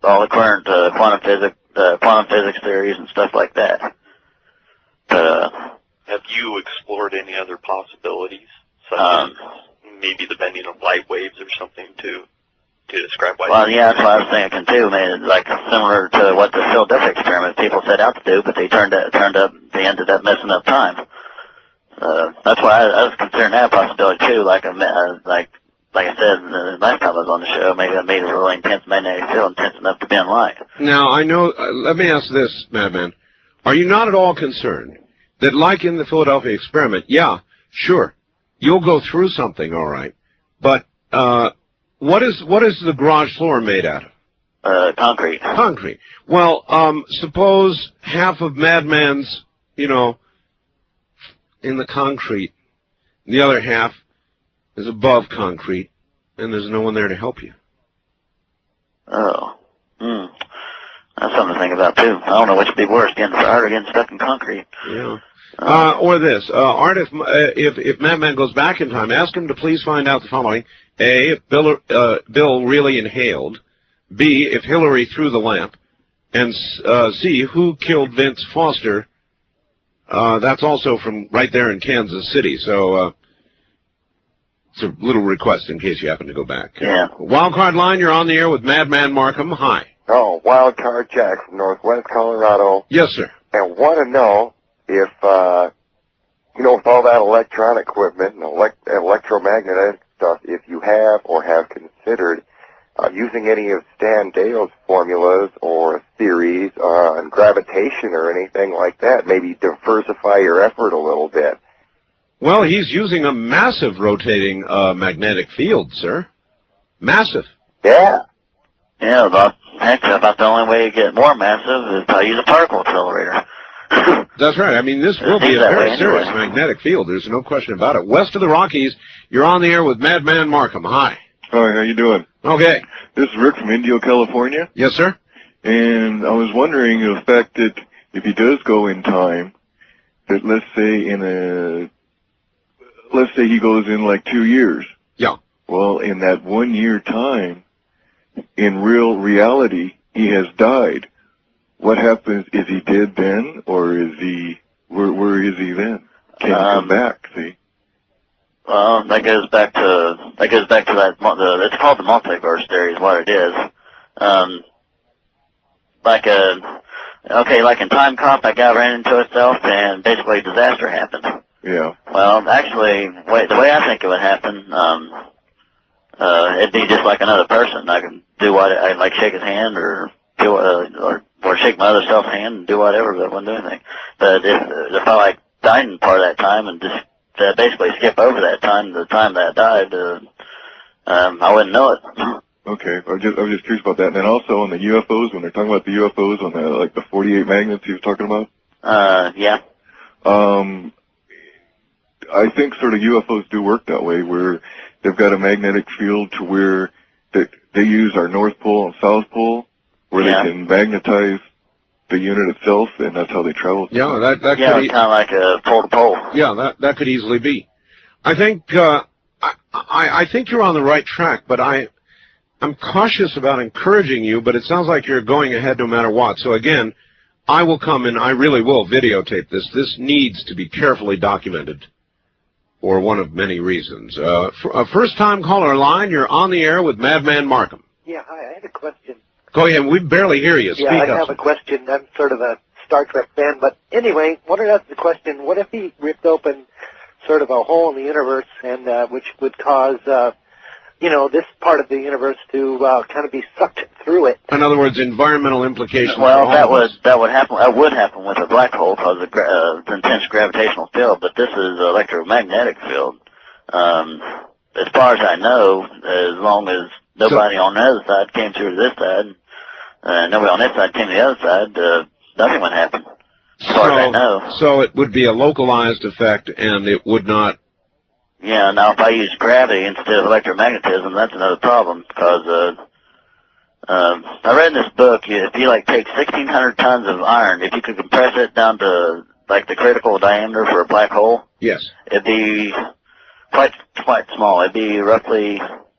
quantum physics theories and stuff like that. Have you explored any other possibilities, such as maybe the bending of light waves or something to describe why? Well, yeah, that's what I was thinking too. Man, like similar to what the Philadelphia experiment people set out to do, but they ended up messing up time. That's why I was considering that possibility too. Like I said the last time I was on the show, maybe I made a really intense magnetic field intense enough to bend light. Now I know. Let me ask this, Madman: are you not at all concerned that, like in the Philadelphia experiment, yeah, sure, you'll go through something, all right, but what is the garage floor made out of? Concrete. Concrete. Well, suppose half of Madman's, in the concrete, the other half is above concrete, and there's no one there to help you. Oh. That's something to think about, too. I don't know which would be worse, getting fired or getting stuck in concrete. Yeah. Or this. Art, if Madman goes back in time, ask him to please find out the following. A, if Bill really inhaled. B, if Hillary threw the lamp. And C, who killed Vince Foster. That's also from right there in Kansas City. So it's a little request in case you happen to go back. Yeah. Wildcard line, you're on the air with Madman Markham. Hi. Oh, Wildcard Jack from Northwest Colorado. Yes, sir. And want to know if, with all that electronic equipment and electromagnetic stuff, if you have or have considered using any of Stan Dale's formulas or theories on gravitation or anything like that, maybe diversify your effort a little bit. Well, he's using a massive rotating magnetic field, sir. Massive. Yeah. Yeah, about the only way to get more massive is to use a particle accelerator. That's right. I mean, this will be a very serious magnetic field. There's no question about it. West of the Rockies, you're on the air with Madman Markham. Hi. Hi, how you doing? Okay. This is Rick from Indio, California. Yes, sir. And I was wondering the fact that if he does go in time, that let's say he goes in like 2 years. Yeah. Well, in that 1 year time, in real reality, he has died. what happens? Is he dead then, or is he? Where is he then? Can he come back? See. Well, that goes back to that. It's called the multiverse theory, is what it is. Like in Time Cop, that guy ran into itself, and basically a disaster happened. Yeah. Well, actually, the way I think it would happen, it'd be just like another person. I can do what I like, shake his hand, or do or shake my other self's hand and do whatever, but it wouldn't do anything. But if I like died in part of that time and just basically skip over that time, the time that I died, I wouldn't know it. Okay, I was just curious about that. And then also on the UFOs, when they're talking about the UFOs on the 48 magnets he was talking about. Yeah. I think sort of UFOs do work that way, where they've got a magnetic field to where they use our North Pole and South Pole, where they can magnetize the unit itself, and that's how they travel. Yeah, that could kind of like a pole to pole. Yeah, that could easily be. I think I think you're on the right track, but I'm cautious about encouraging you, but it sounds like you're going ahead no matter what. So again, I will come and I really will videotape this. This needs to be carefully documented for one of many reasons. For a first-time caller line, you're on the air with Madman Markham. Yeah, hi, I had a question. Go ahead, we barely hear you. Speak I up. have a question. I'm sort of a Star Trek fan, but anyway, wanted to ask the question, what if he ripped open sort of a hole in the universe, and which would cause, this part of the universe to kind of be sucked through it? In other words, environmental implications. Well, that would happen with a black hole because of the intense gravitational field, but this is an electromagnetic field. As far as I know, as long as nobody on the other side came through to this side, nobody on this side came to the other side, nothing would happen. As far as I know. So it would be a localized effect, and it would not. Yeah. Now, if I use gravity instead of electromagnetism, that's another problem because I read in this book, if you take 1,600 tons of iron, if you could compress it down to like the critical diameter for a black hole, yes, it'd be quite small. It'd be roughly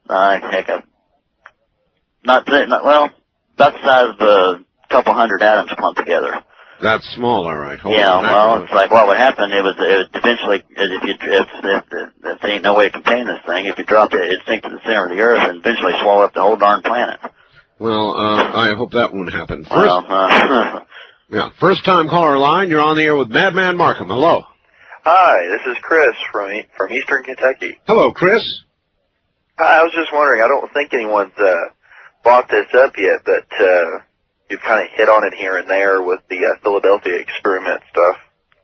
about the size of a couple hundred atoms clumped together. That's small, all right. Hold yeah, on, well, it's like what would happen. It would eventually, if there ain't no way to contain this thing, if you dropped it, it'd sink to the center of the earth and eventually swallow up the whole darn planet. Well, I hope that won't happen. First time caller line, you're on the air with Madman Markham. Hello. Hi, this is Chris from Eastern Kentucky. Hello, Chris. I was just wondering, I don't think anyone's brought this up yet, but you've kind of hit on it here and there with the Philadelphia experiment stuff.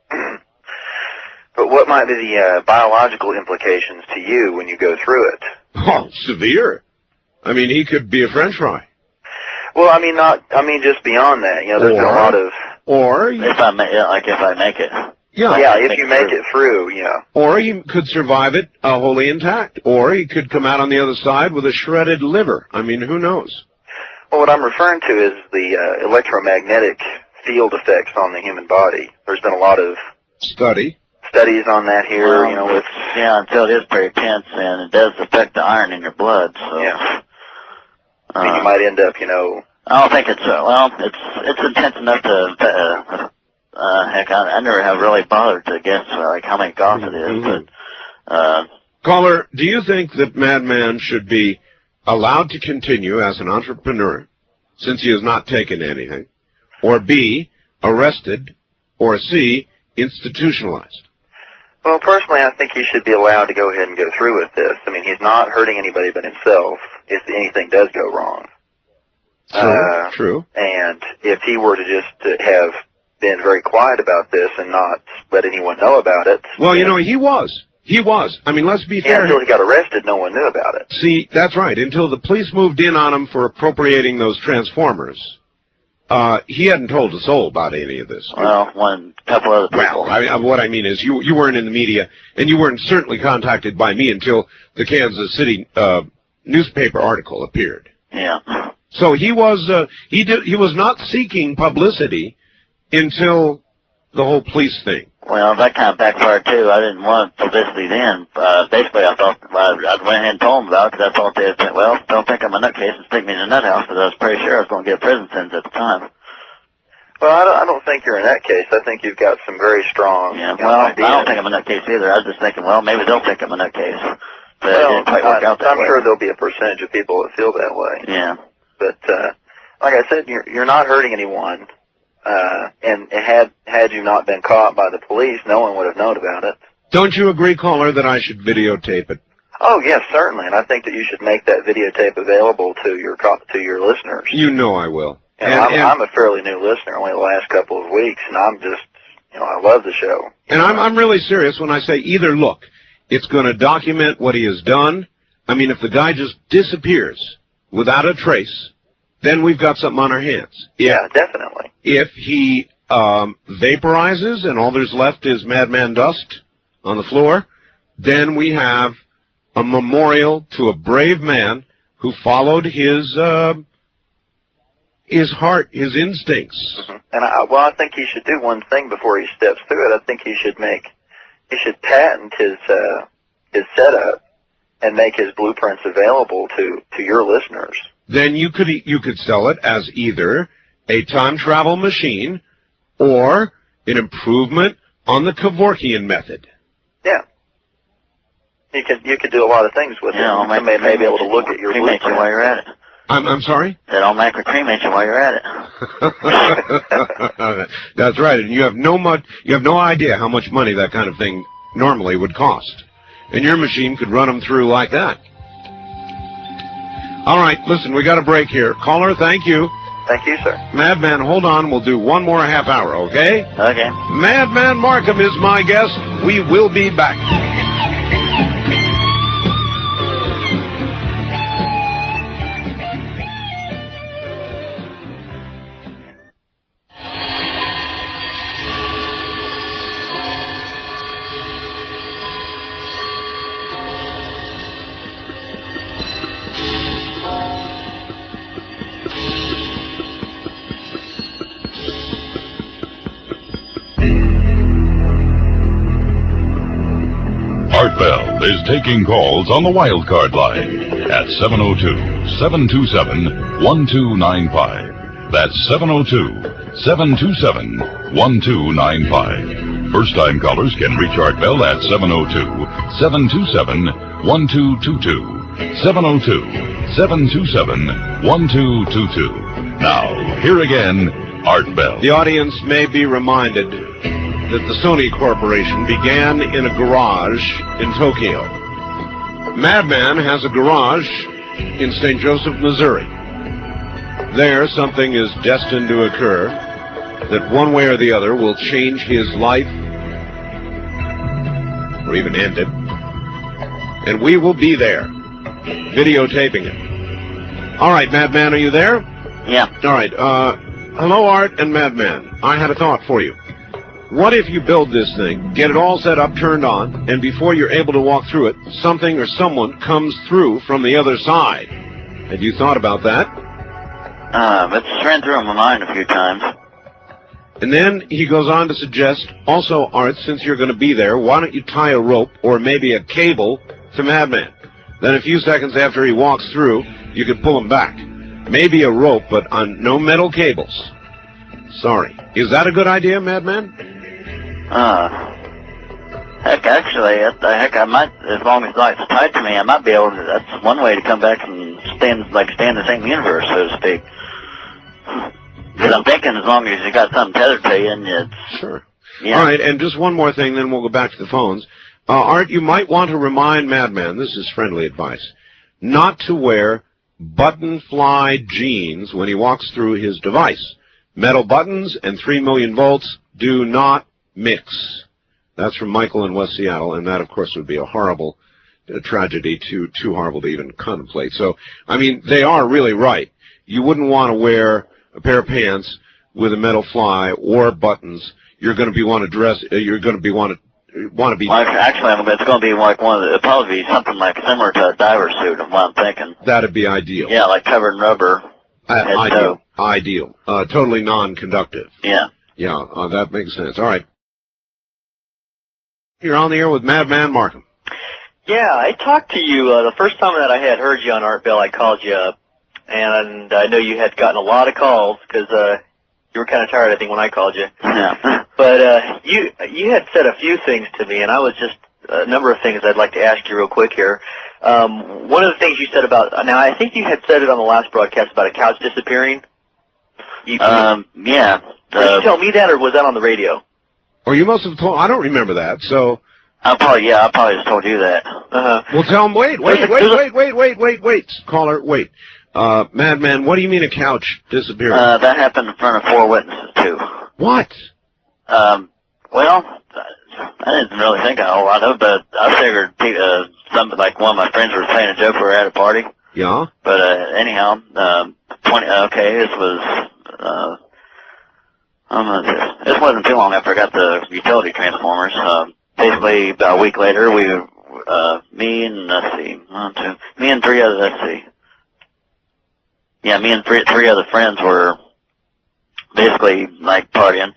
But what might be the biological implications to you when you go through it? Oh, severe. I mean, he could be a French fry. Well, I mean just beyond that. There's been a lot of. Or if I make it. Yeah, if you make it through, yeah. Or he could survive it wholly intact. Or he could come out on the other side with a shredded liver. I mean, who knows? Well, what I'm referring to is the electromagnetic field effects on the human body. There's been a lot of studies on that here, with... Yeah, until it is very tense, and it does affect the iron in your blood, so... Yeah. I mean, you might end up, I don't think it's, it's intense enough to, I never have really bothered to guess, how many gauss it is, but, Caller, do you think that Madman should be allowed to continue as an entrepreneur, since he has not taken anything, or B, arrested, or C, institutionalized? Well, personally, I think he should be allowed to go ahead and go through with this. I mean, he's not hurting anybody but himself if anything does go wrong. True. And if he were to just have been very quiet about this and not let anyone know about it... Well, he was. He was. I mean, let's be fair. Until he got arrested, no one knew about it. See, that's right. Until the police moved in on him for appropriating those transformers, he hadn't told a soul about any of this. Well, one couple other people. Well, what I mean is you weren't in the media, and you weren't certainly contacted by me until the Kansas City newspaper article appeared. Yeah. So he was not seeking publicity until the whole police thing. Well, that kind of backfired too. I didn't want publicity then. Basically, I thought I went ahead and told them about it because I thought they'd think, well, don't think I'm a nutcase and stick me in a nut house, because I was pretty sure I was going to get a prison sentence at the time. Well, I don't think you're in that case. I think you've got some very strong ideas. I don't think I'm a nutcase either. I was just thinking, well, maybe they'll think I'm a nutcase. But it Well, didn't quite work out that I'm way. sure there'll be a percentage of people that feel that way. Yeah. But like I said, you're not hurting anyone. And had you not been caught by the police, no one would have known about it. Don't you agree, caller, that I should videotape it? Oh yes, certainly, and I think that you should make that videotape available to your listeners. You know I will. And I'm a fairly new listener, only the last couple of weeks, and I'm just, I love the show. And I'm really serious when I say either look, it's going to document what he has done. I mean, if the guy just disappears without a trace, then we've got something on our hands. Yeah, definitely. If he vaporizes and all there's left is Madman dust on the floor, then we have a memorial to a brave man who followed his heart, his instincts. Mm-hmm. And I think he should do one thing before he steps through it. I think he should patent his setup and make his blueprints available to your listeners. Then you could sell it as either a time travel machine or an improvement on the Kevorkian method. Yeah. You could do a lot of things with it. Somebody may be able to look at your blueprint while you're at it. I'm sorry? That all macrocremate you while you're at it. That's right, and you have no idea how much money that kind of thing normally would cost. And your machine could run them through like that. All right, listen, we got a break here. Caller, thank you. Thank you, sir. Madman, hold on. We'll do one more half hour, okay? Okay. Madman Markham is my guest. We will be back. Art Bell is taking calls on the wildcard line at 702-727-1295. That's 702-727-1295. First-time callers can reach Art Bell at 702-727-1222. 702-727-1222. Now, here again, Art Bell. The audience may be reminded that the Sony Corporation began in a garage in Tokyo. Madman has a garage in St. Joseph, Missouri. There, something is destined to occur that one way or the other will change his life or even end it. And we will be there, videotaping it. All right, Madman, are you there? Yeah. All right. Hello, Art and Madman. I had a thought for you. What if you build this thing, get it all set up, turned on, and before you're able to walk through it, something or someone comes through from the other side? Have you thought about that? It's ran through my mind a few times. And then he goes on to suggest, also, Art, since you're going to be there, why don't you tie a rope or maybe a cable to Madman? Then a few seconds after he walks through, you can pull him back. Maybe a rope, but on no metal cables. Sorry. Is that a good idea, Madman? Heck, actually, I might, as long as it's tied to me, I might be able to, that's one way to come back and stay in the same universe, so to speak. Because I'm thinking as long as you got something tethered to you, and it's... Sure. Yeah. All right, and just one more thing, then we'll go back to the phones. Art, you might want to remind Madman, this is friendly advice, not to wear button-fly jeans when he walks through his device. Metal buttons and 3 million volts do not mix. That's from Michael in West Seattle, and that, of course, would be a horrible tragedy, too horrible to even contemplate. So, I mean, they are really right. You wouldn't want to wear a pair of pants with a metal fly or buttons. You're going to be want to dress. You're going to be want to be. Well, actually, it's going to be like it'll probably be something like similar to a diver suit. Is what I'm thinking. That'd be ideal. Yeah, like covered in rubber. Ideal. Totally non-conductive. Yeah. Yeah, that makes sense. All right. You're on the air with Madman Markham. Yeah, I talked to you the first time that I had heard you on Art Bell. I called you up, and I know you had gotten a lot of calls because You were kind of tired, I think, when I called you. Yeah. But you had said a few things to me, and I was just a number of things I'd like to ask you real quick here. One of the things you said about, now I think you had said it on the last broadcast about a couch disappearing. Yeah. Did you tell me that, or was that on the radio? Or you must have told, I don't remember that, so. I probably just told you that. Well, tell him, wait, caller, wait. Madman, what do you mean a couch disappeared? That happened in front of 4 witnesses, too. What? Well, I didn't really think a whole lot of it, but I figured something like one of my friends was playing a joke we were at a party. Yeah? But anyhow, this was, this wasn't too long after I got the utility transformers. Basically, about a week later, me and 3 other, me and three other friends were basically like partying.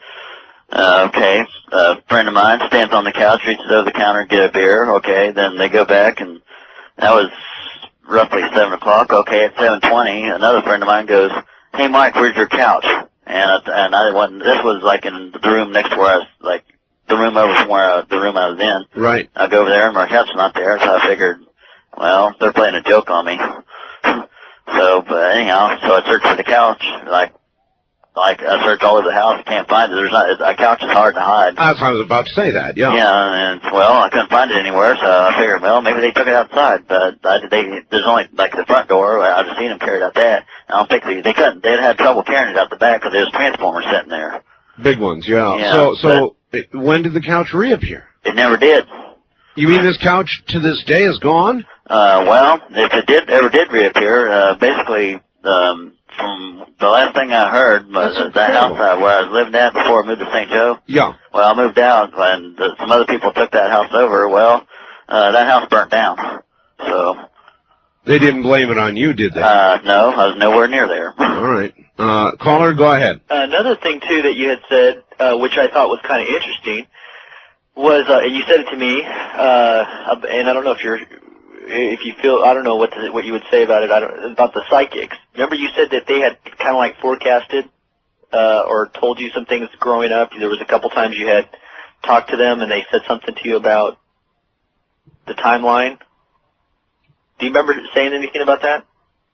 A friend of mine stands on the couch, reaches over the counter, get a beer. Okay, then they go back, and that was roughly 7 o'clock. Okay, at 7:20, another friend of mine goes, "Hey, Mike, where's your couch?" And I wasn't. This was like in the room next to where I was, like the room over from the room I was in. Right. I go over there, and my couch's not there, so I figured, well, they're playing a joke on me. But anyhow, so I searched for the couch, like I searched all over the house, can't find it. A couch is hard to hide. That's what I was about to say that, yeah. Yeah, and I couldn't find it anywhere, so I figured, well, maybe they took it outside. But there's only like the front door. I've just seen them carry it out there. I don't think they couldn't. They'd had trouble carrying it out the back because there's transformers sitting there. Big ones, yeah. When did the couch reappear? It never did. You mean this couch to this day is gone? If it ever did reappear, basically, from the last thing I heard was that house where I was living at before I moved to St. Joe. Yeah. Well, I moved out, and some other people took that house over. Well, that house burnt down. So. They didn't blame it on you, did they? No, I was nowhere near there. All right. Caller, go ahead. Another thing, too, that you had said, which I thought was kind of interesting, was, and you said it to me, and I don't know if you feel, I don't know what you would say about it, about the psychics. Remember you said that they had kind of like forecasted or told you some things growing up. There was a couple times you had talked to them and they said something to you about the timeline. Do you remember saying anything about that?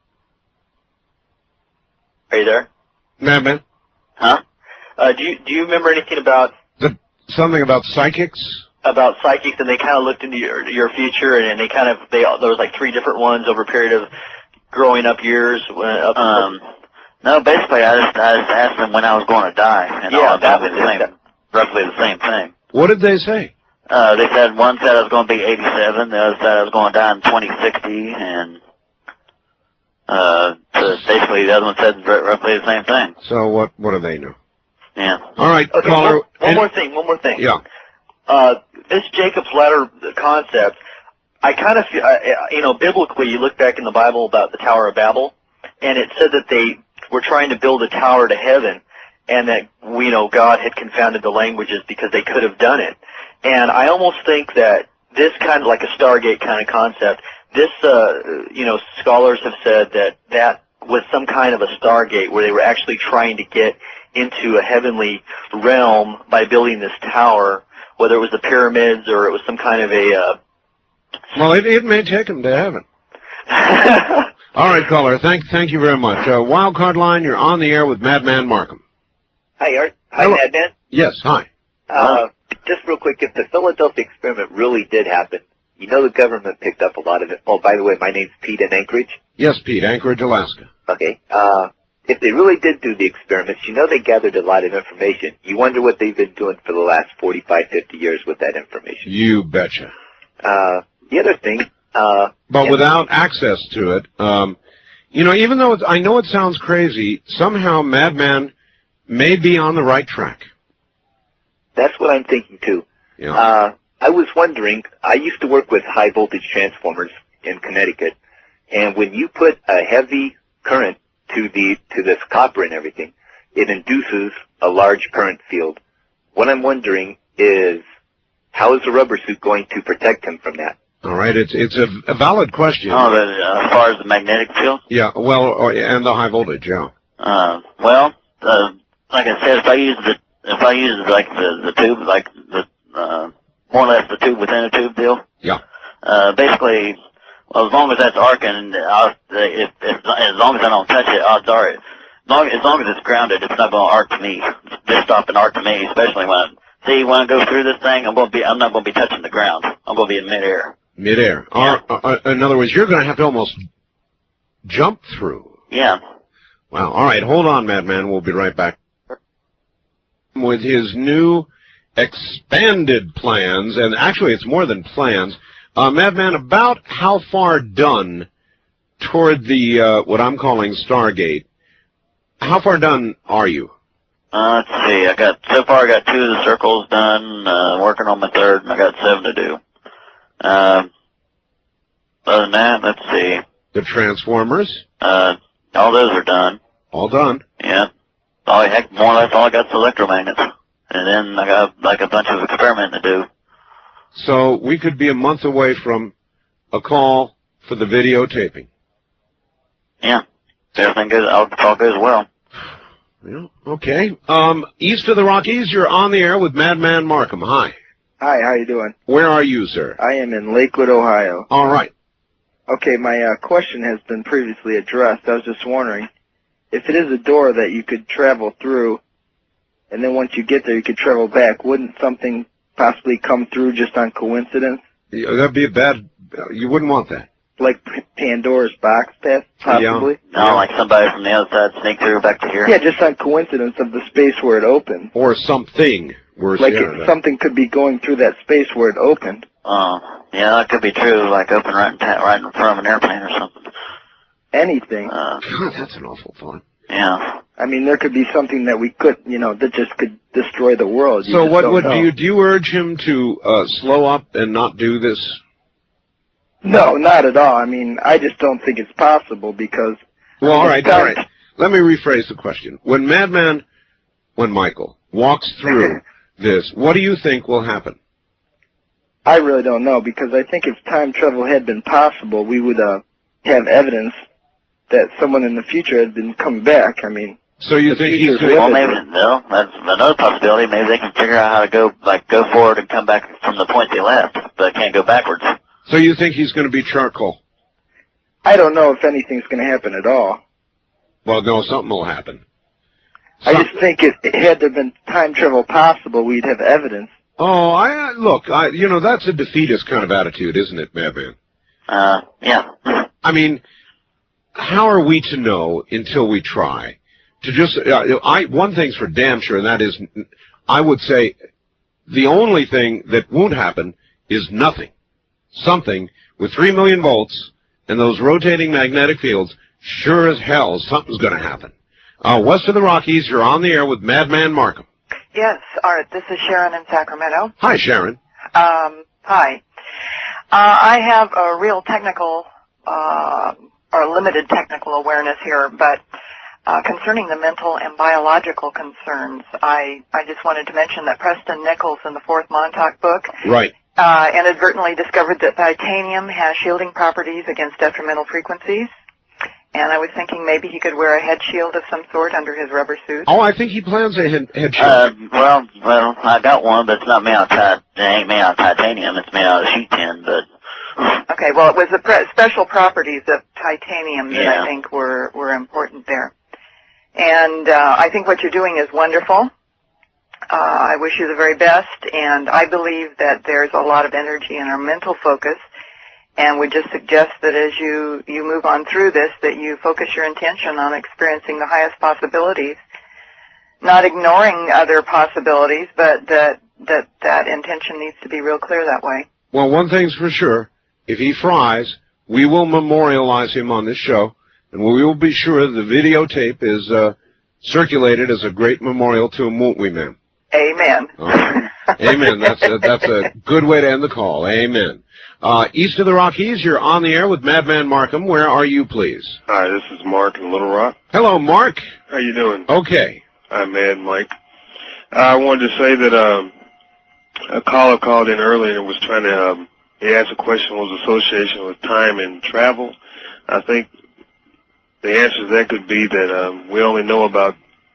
Are you there? Madman? Huh? Do you remember anything about... Something about psychics? About psychics, and they kind of looked into your future, and there was like 3 different ones over a period of growing up years. No, basically I just asked them when I was going to die, and that was roughly the same thing. What did they say? They said one said I was going to be 87, the other said I was going to die in 2060, and basically the other one said roughly the same thing. So what do they know? Yeah. All right, okay, caller. One more thing. Yeah. This Jacob's Ladder concept, I kind of feel, biblically, you look back in the Bible about the Tower of Babel, and it said that they were trying to build a tower to heaven, and that God had confounded the languages because they could have done it. And I almost think that this kind of like a Stargate kind of concept, this, scholars have said that was some kind of a Stargate where they were actually trying to get into a heavenly realm by building this tower, whether it was the pyramids or it was some kind of a... Well, it may take them to heaven. All right, caller. Thank you very much. Wildcard line, you're on the air with Madman Markham. Hi, Art. Hi, Hello. Madman. Yes, hi. Just real quick, if the Philadelphia experiment really did happen, the government picked up a lot of it. Oh, by the way, my name's Pete in Anchorage. Yes, Pete, Anchorage, Alaska. Okay. If they really did do the experiments, they gathered a lot of information. You wonder what they've been doing for the last 45, 50 years with that information. You betcha. The other thing... but without access to it, even though I know it sounds crazy, somehow Madman may be on the right track. That's what I'm thinking, too. Yeah. I was wondering, I used to work with high-voltage transformers in Connecticut, and when you put a heavy current to this copper and everything, it induces a large current field. What I'm wondering is, how is the rubber suit going to protect him from that? All right, it's a valid question. Oh, as far as the magnetic field? Yeah, well, and the high voltage, yeah. The like I said, if I use like the tube, like the more or less the tube within a tube deal. Yeah. Basically, well, as long as that's arcing, as long as I don't touch it, odds are as long as it's grounded, it's not going to arc to me. Just stop and arc to me, especially when I go through this thing, I'm not going to be touching the ground. I'm going to be in midair. Midair. Yeah. In other words, you're going to have to almost jump through. Yeah. Wow. All right. Hold on, Madman. We'll be right back with his new expanded plans, and actually it's more than plans. Madman, about how far done toward the what I'm calling Stargate? How far done are you? Let's see. So far I got 2 of the circles done. Working on my 3rd, and I got 7 to do. Other than that, let's see. The Transformers? All those are done. All done? Yeah. Heck, more or less all I got is electromagnets. And then I got like a bunch of experimenting to do. So we could be a month away from a call for the videotaping. Yeah. If everything goes, all goes well. Yeah, okay. East of the Rockies, you're on the air with Madman Markham. Hi. Hi, how you doing? Where are you, sir? I am in Lakewood, Ohio. All right. Okay, my question has been previously addressed. I was just wondering, if it is a door that you could travel through, and then once you get there you could travel back, wouldn't something possibly come through just on coincidence? Yeah, that'd be you wouldn't want that. Like Pandora's box test, possibly? Yeah. No, like somebody from the other side sneak through back to here? Yeah, just on coincidence of the space where it opened. Or something. Like something could be going through that space where it opened. Oh, yeah, that could be true, like open right in front of an airplane or something. Anything. God, that's an awful thought. Yeah. I mean, there could be something that we could, that just could destroy the world. So do you urge him to slow up and not do this? No, not at all. I mean, I just don't think it's possible because... Well, all right. Let me rephrase the question. When Michael walks through this, what do you think will happen? I really don't know, because I think if time travel had been possible, we would have evidence that someone in the future had been come back. I mean... So you think he's... Well, maybe, no, that's another possibility. Maybe they can figure out how to go forward and come back from the point they left, but can't go backwards. So you think he's going to be charcoal? I don't know if anything's going to happen at all. Well, no, something will happen. I just think had there been time travel possible, we'd have evidence. Oh, look, that's a defeatist kind of attitude, isn't it, Madman? Yeah. I mean, how are we to know until we try? To just, one thing's for damn sure, and that is, I would say, the only thing that won't happen is nothing. Something with 3 million volts and those rotating magnetic fields, sure as hell, something's going to happen. West of the Rockies, you're on the air with Madman Markham. Yes, Art, this is Sharon in Sacramento. Hi, Sharon. Hi. I have a real technical, or limited technical awareness here, but concerning the mental and biological concerns, I just wanted to mention that Preston Nichols in the 4th Montauk book inadvertently discovered that titanium has shielding properties against detrimental frequencies. And I was thinking maybe he could wear a head shield of some sort under his rubber suit. Oh, I think he plans a head shield. Well, I got one, but it's not made out of it ain't made out of titanium. It's made out of sheet tin, but... Okay, well, it was the special properties of titanium that I think were important there. And I think what you're doing is wonderful. I wish you the very best, and I believe that there's a lot of energy in our mental focus, and would just suggest that as you move on through this, that you focus your intention on experiencing the highest possibilities, not ignoring other possibilities, but that intention needs to be real clear that way. Well, one thing's for sure, if he fries, we will memorialize him on this show, and we will be sure the videotape is circulated as a great memorial to him, won't we, ma'am? Amen. Amen. That's a good way to end the call. Amen. East of the Rockies, you're on the air with Madman Markham. Where are you, please? Hi, this is Mark in Little Rock. Hello, Mark. How you doing? Okay. I'm Mad Mike. I wanted to say that a caller called in earlier and was trying to, he asked a question, was association with time and travel. I think the answer to that could be that we only know about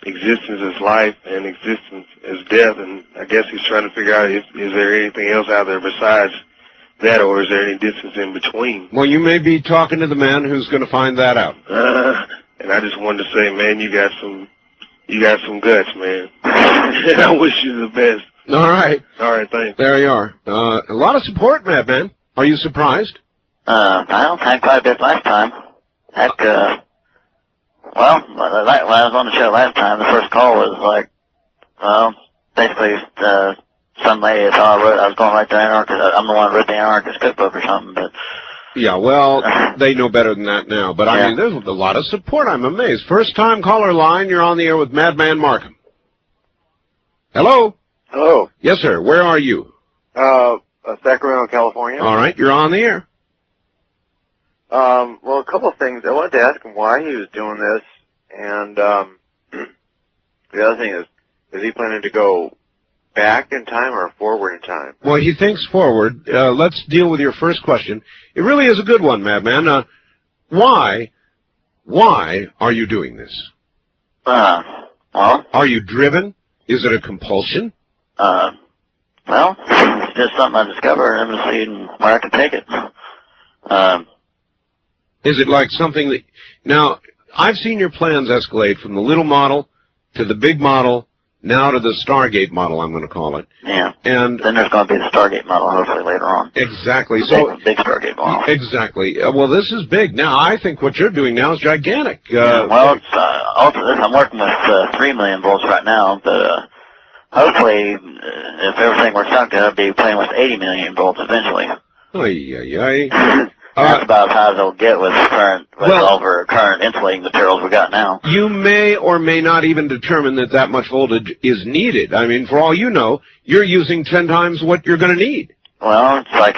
existence is life and existence is death, and I guess he's trying to figure out is there anything else out there besides that, or is there any distance in between? Well, you may be talking to the man who's going to find that out. And I just wanted to say, man, you got some guts, man. I wish you the best. All right. All right, thanks. There you are. A lot of support, Madman. Are you surprised? I don't think quite a bit last time. Heck, well, when I was on the show last time, the first call was like, well, basically, some lady thought I was going right to Anarchist. I'm the one who wrote the Anarchist cookbook or something, but... Yeah, well, they know better than that now. But, I mean, there's a lot of support. I'm amazed. First-time caller line, you're on the air with Madman Markham. Hello? Hello. Yes, sir. Where are you? Sacramento, California. All right, you're on the air. Well, a couple of things. I wanted to ask him why he was doing this, and the other thing is he planning to go back in time or forward in time? Well, he thinks forward. Let's deal with your first question. It really is a good one, Madman. Why are you doing this? Well? Are you driven? Is it a compulsion? Well, it's just something I discovered, and I'm just seeing where I can take it. Is it like something that... Now, I've seen your plans escalate from the little model to the big model, now to the Stargate model, I'm going to call it. Yeah. And then there's going to be the Stargate model, hopefully, later on. Exactly. So big Stargate model. Exactly. Well, this is big. Now, I think what you're doing now is gigantic. Well, it's, also this, I'm working with 3 million volts right now, but hopefully, if everything works out good, I'll be playing with 80 million volts eventually. That's about as high as it'll get with all of our current insulating materials we got now. You may or may not even determine that much voltage is needed. I mean, for all you know, you're using 10 times what you're going to need. Well, it's like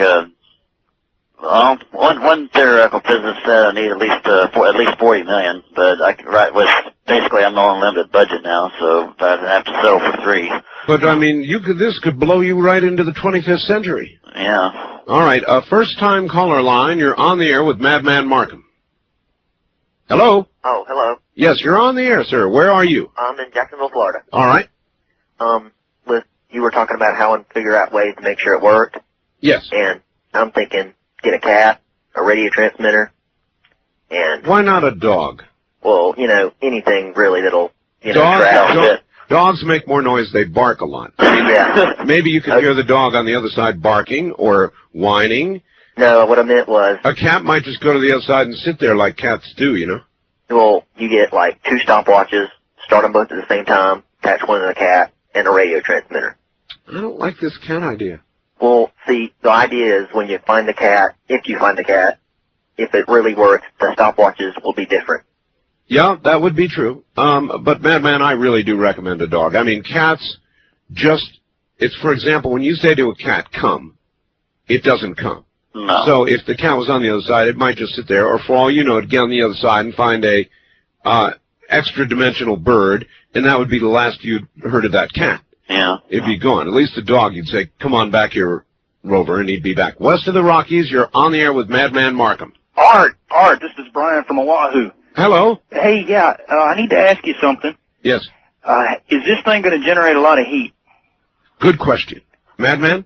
one theoretical physicist said I need at least 40 million, but basically I'm on unlimited budget now, so I'd have to settle for 3. But I mean, this could blow you right into the 25th century. Yeah. All right, first-time caller line. You're on the air with Madman Markham. Hello? Oh, hello. Yes, you're on the air, sir. Where are you? I'm in Jacksonville, Florida. All right. You were talking about how to figure out ways to make sure it worked. Yes. And I'm thinking, get a cat, a radio transmitter, and... Why not a dog? Well, anything really that'll, track. Dogs make more noise. They bark a lot. I mean, yeah. Maybe you can hear the dog on the other side barking or whining. No, what I meant was... A cat might just go to the other side and sit there like cats do, Well, you get, 2 stopwatches, start them both at the same time, attach one to the cat, and a radio transmitter. I don't like this cat idea. Well, see, the idea is when you find the cat, if you find the cat, if it really works, the stopwatches will be different. Yeah, that would be true. But, Madman, I really do recommend a dog. I mean, cats it's, for example, when you say to a cat, come, it doesn't come. No. So if the cat was on the other side, it might just sit there, or for all you know, it'd get on the other side and find a extra-dimensional bird, and that would be the last you'd heard of that cat. Yeah. It'd be gone. At least the dog, you'd say, come on back here, Rover, and he'd be back. West of the Rockies, you're on the air with Madman Markham. Art, this is Brian from Oahu. Hello? Hey, yeah, I need to ask you something. Yes. Is this thing going to generate a lot of heat? Good question. Madman?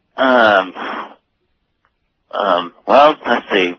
Well, let's see.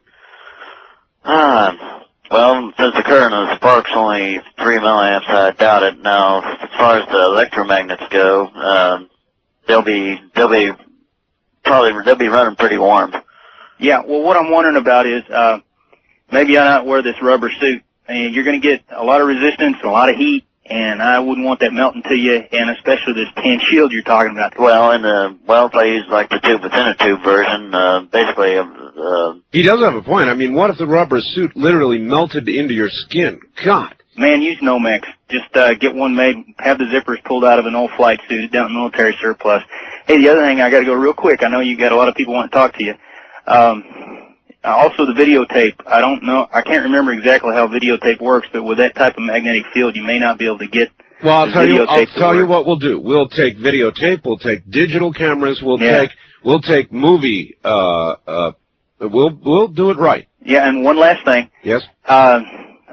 Well, since the current of the spark's only 3 milliamps, I doubt it. Now, as far as the electromagnets go, they'll be running pretty warm. Yeah, well, what I'm wondering about is, maybe I not wear this rubber suit, and you're going to get a lot of resistance, a lot of heat, and I wouldn't want that melting to you, and especially this tin shield you're talking about. Well, if I use like the tube within a tube version, basically, he does have a point. I mean, what if the rubber suit literally melted into your skin? God. Man, use Nomex. Just get one made, have the zippers pulled out of an old flight suit down in military surplus. Hey, the other thing, I got to go real quick. I know you got a lot of people want to talk to you. Also, the videotape. I don't know. I can't remember exactly how videotape works, but with that type of magnetic field, you may not be able to get. Well, I'll tell you what we'll do. We'll take videotape. We'll take digital cameras. We'll take movie. We'll do it right. Yeah, and one last thing. Yes. I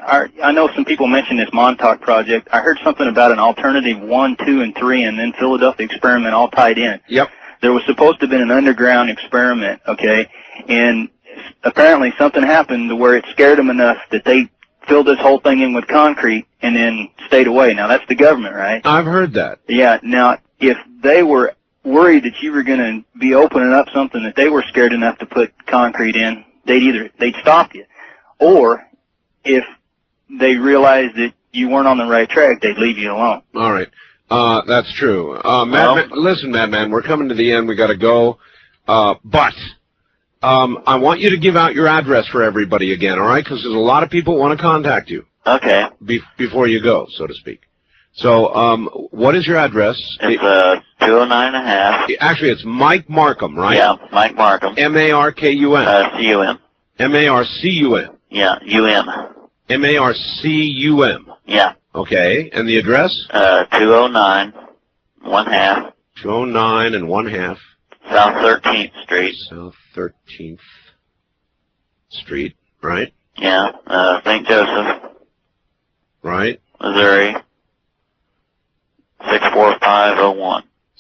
I know some people mentioned this Montauk project. I heard something about an alternative 1, 2, and 3, and then Philadelphia experiment all tied in. Yep. There was supposed to have been an underground experiment, okay, and apparently something happened to where it scared them enough that they filled this whole thing in with concrete and then stayed away. Now, that's the government, right? I've heard that. Yeah. Now, if they were worried that you were going to be opening up something that they were scared enough to put concrete in, they'd stop you. Or if they realized that you weren't on the right track, they'd leave you alone. All right. That's true. Listen, Madman, we're coming to the end. We got to go. But I want you to give out your address for everybody again, all right? Because there's a lot of people want to contact you. Okay. Before you go, so to speak. So, what is your address? It's 209.5. Actually, it's Mike Markham, right? Yeah, Mike Markham. M-A-R-K-U-M. C-U-M. M-A-R-C-U-M. Yeah, U-M. M-A-R-C-U-M. Yeah. Okay, and the address? 209, 1/2. 209 and 1/2. South 13th Street. South 13th Street, right? Yeah, St. Joseph. Right. Missouri. 64501.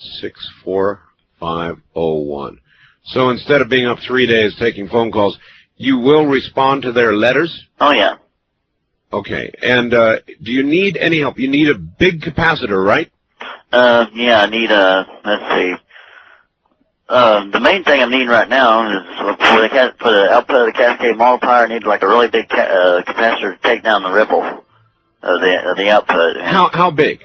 64501. So instead of being up 3 days taking phone calls, you will respond to their letters? Oh, yeah. Okay. And do you need any help? You need a big capacitor, right? Yeah, I need a, let's see. The main thing I'm needing right now is for the output of the Cascade multiplier, I need like a really big capacitor to take down the ripple of the output. How big?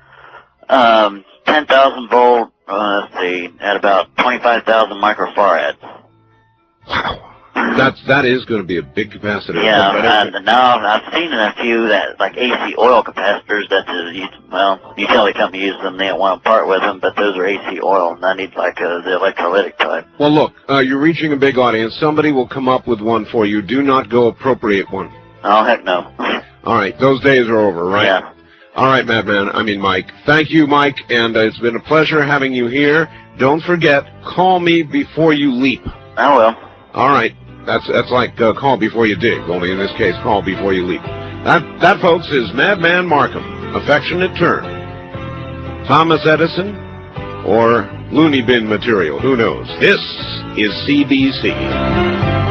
10,000 volt, let's see, at about 25,000 microfarads. Wow. That is going to be a big capacitor. Yeah, and now I've seen a few that, like AC oil capacitors that the utility company uses them. They don't want to part with them, but those are AC oil, and I need like the electrolytic type. Well, look, you're reaching a big audience. Somebody will come up with one for you. Do not go appropriate one. Oh, heck no. All right, those days are over, right? Yeah. All right, Mike. Thank you, Mike, and it's been a pleasure having you here. Don't forget, call me before you leap. I will. All right. That's like call before you dig, only in this case, call before you leap. That, folks, is Madman Markham, affectionate term. Thomas Edison or loony bin material, who knows? This is CBC.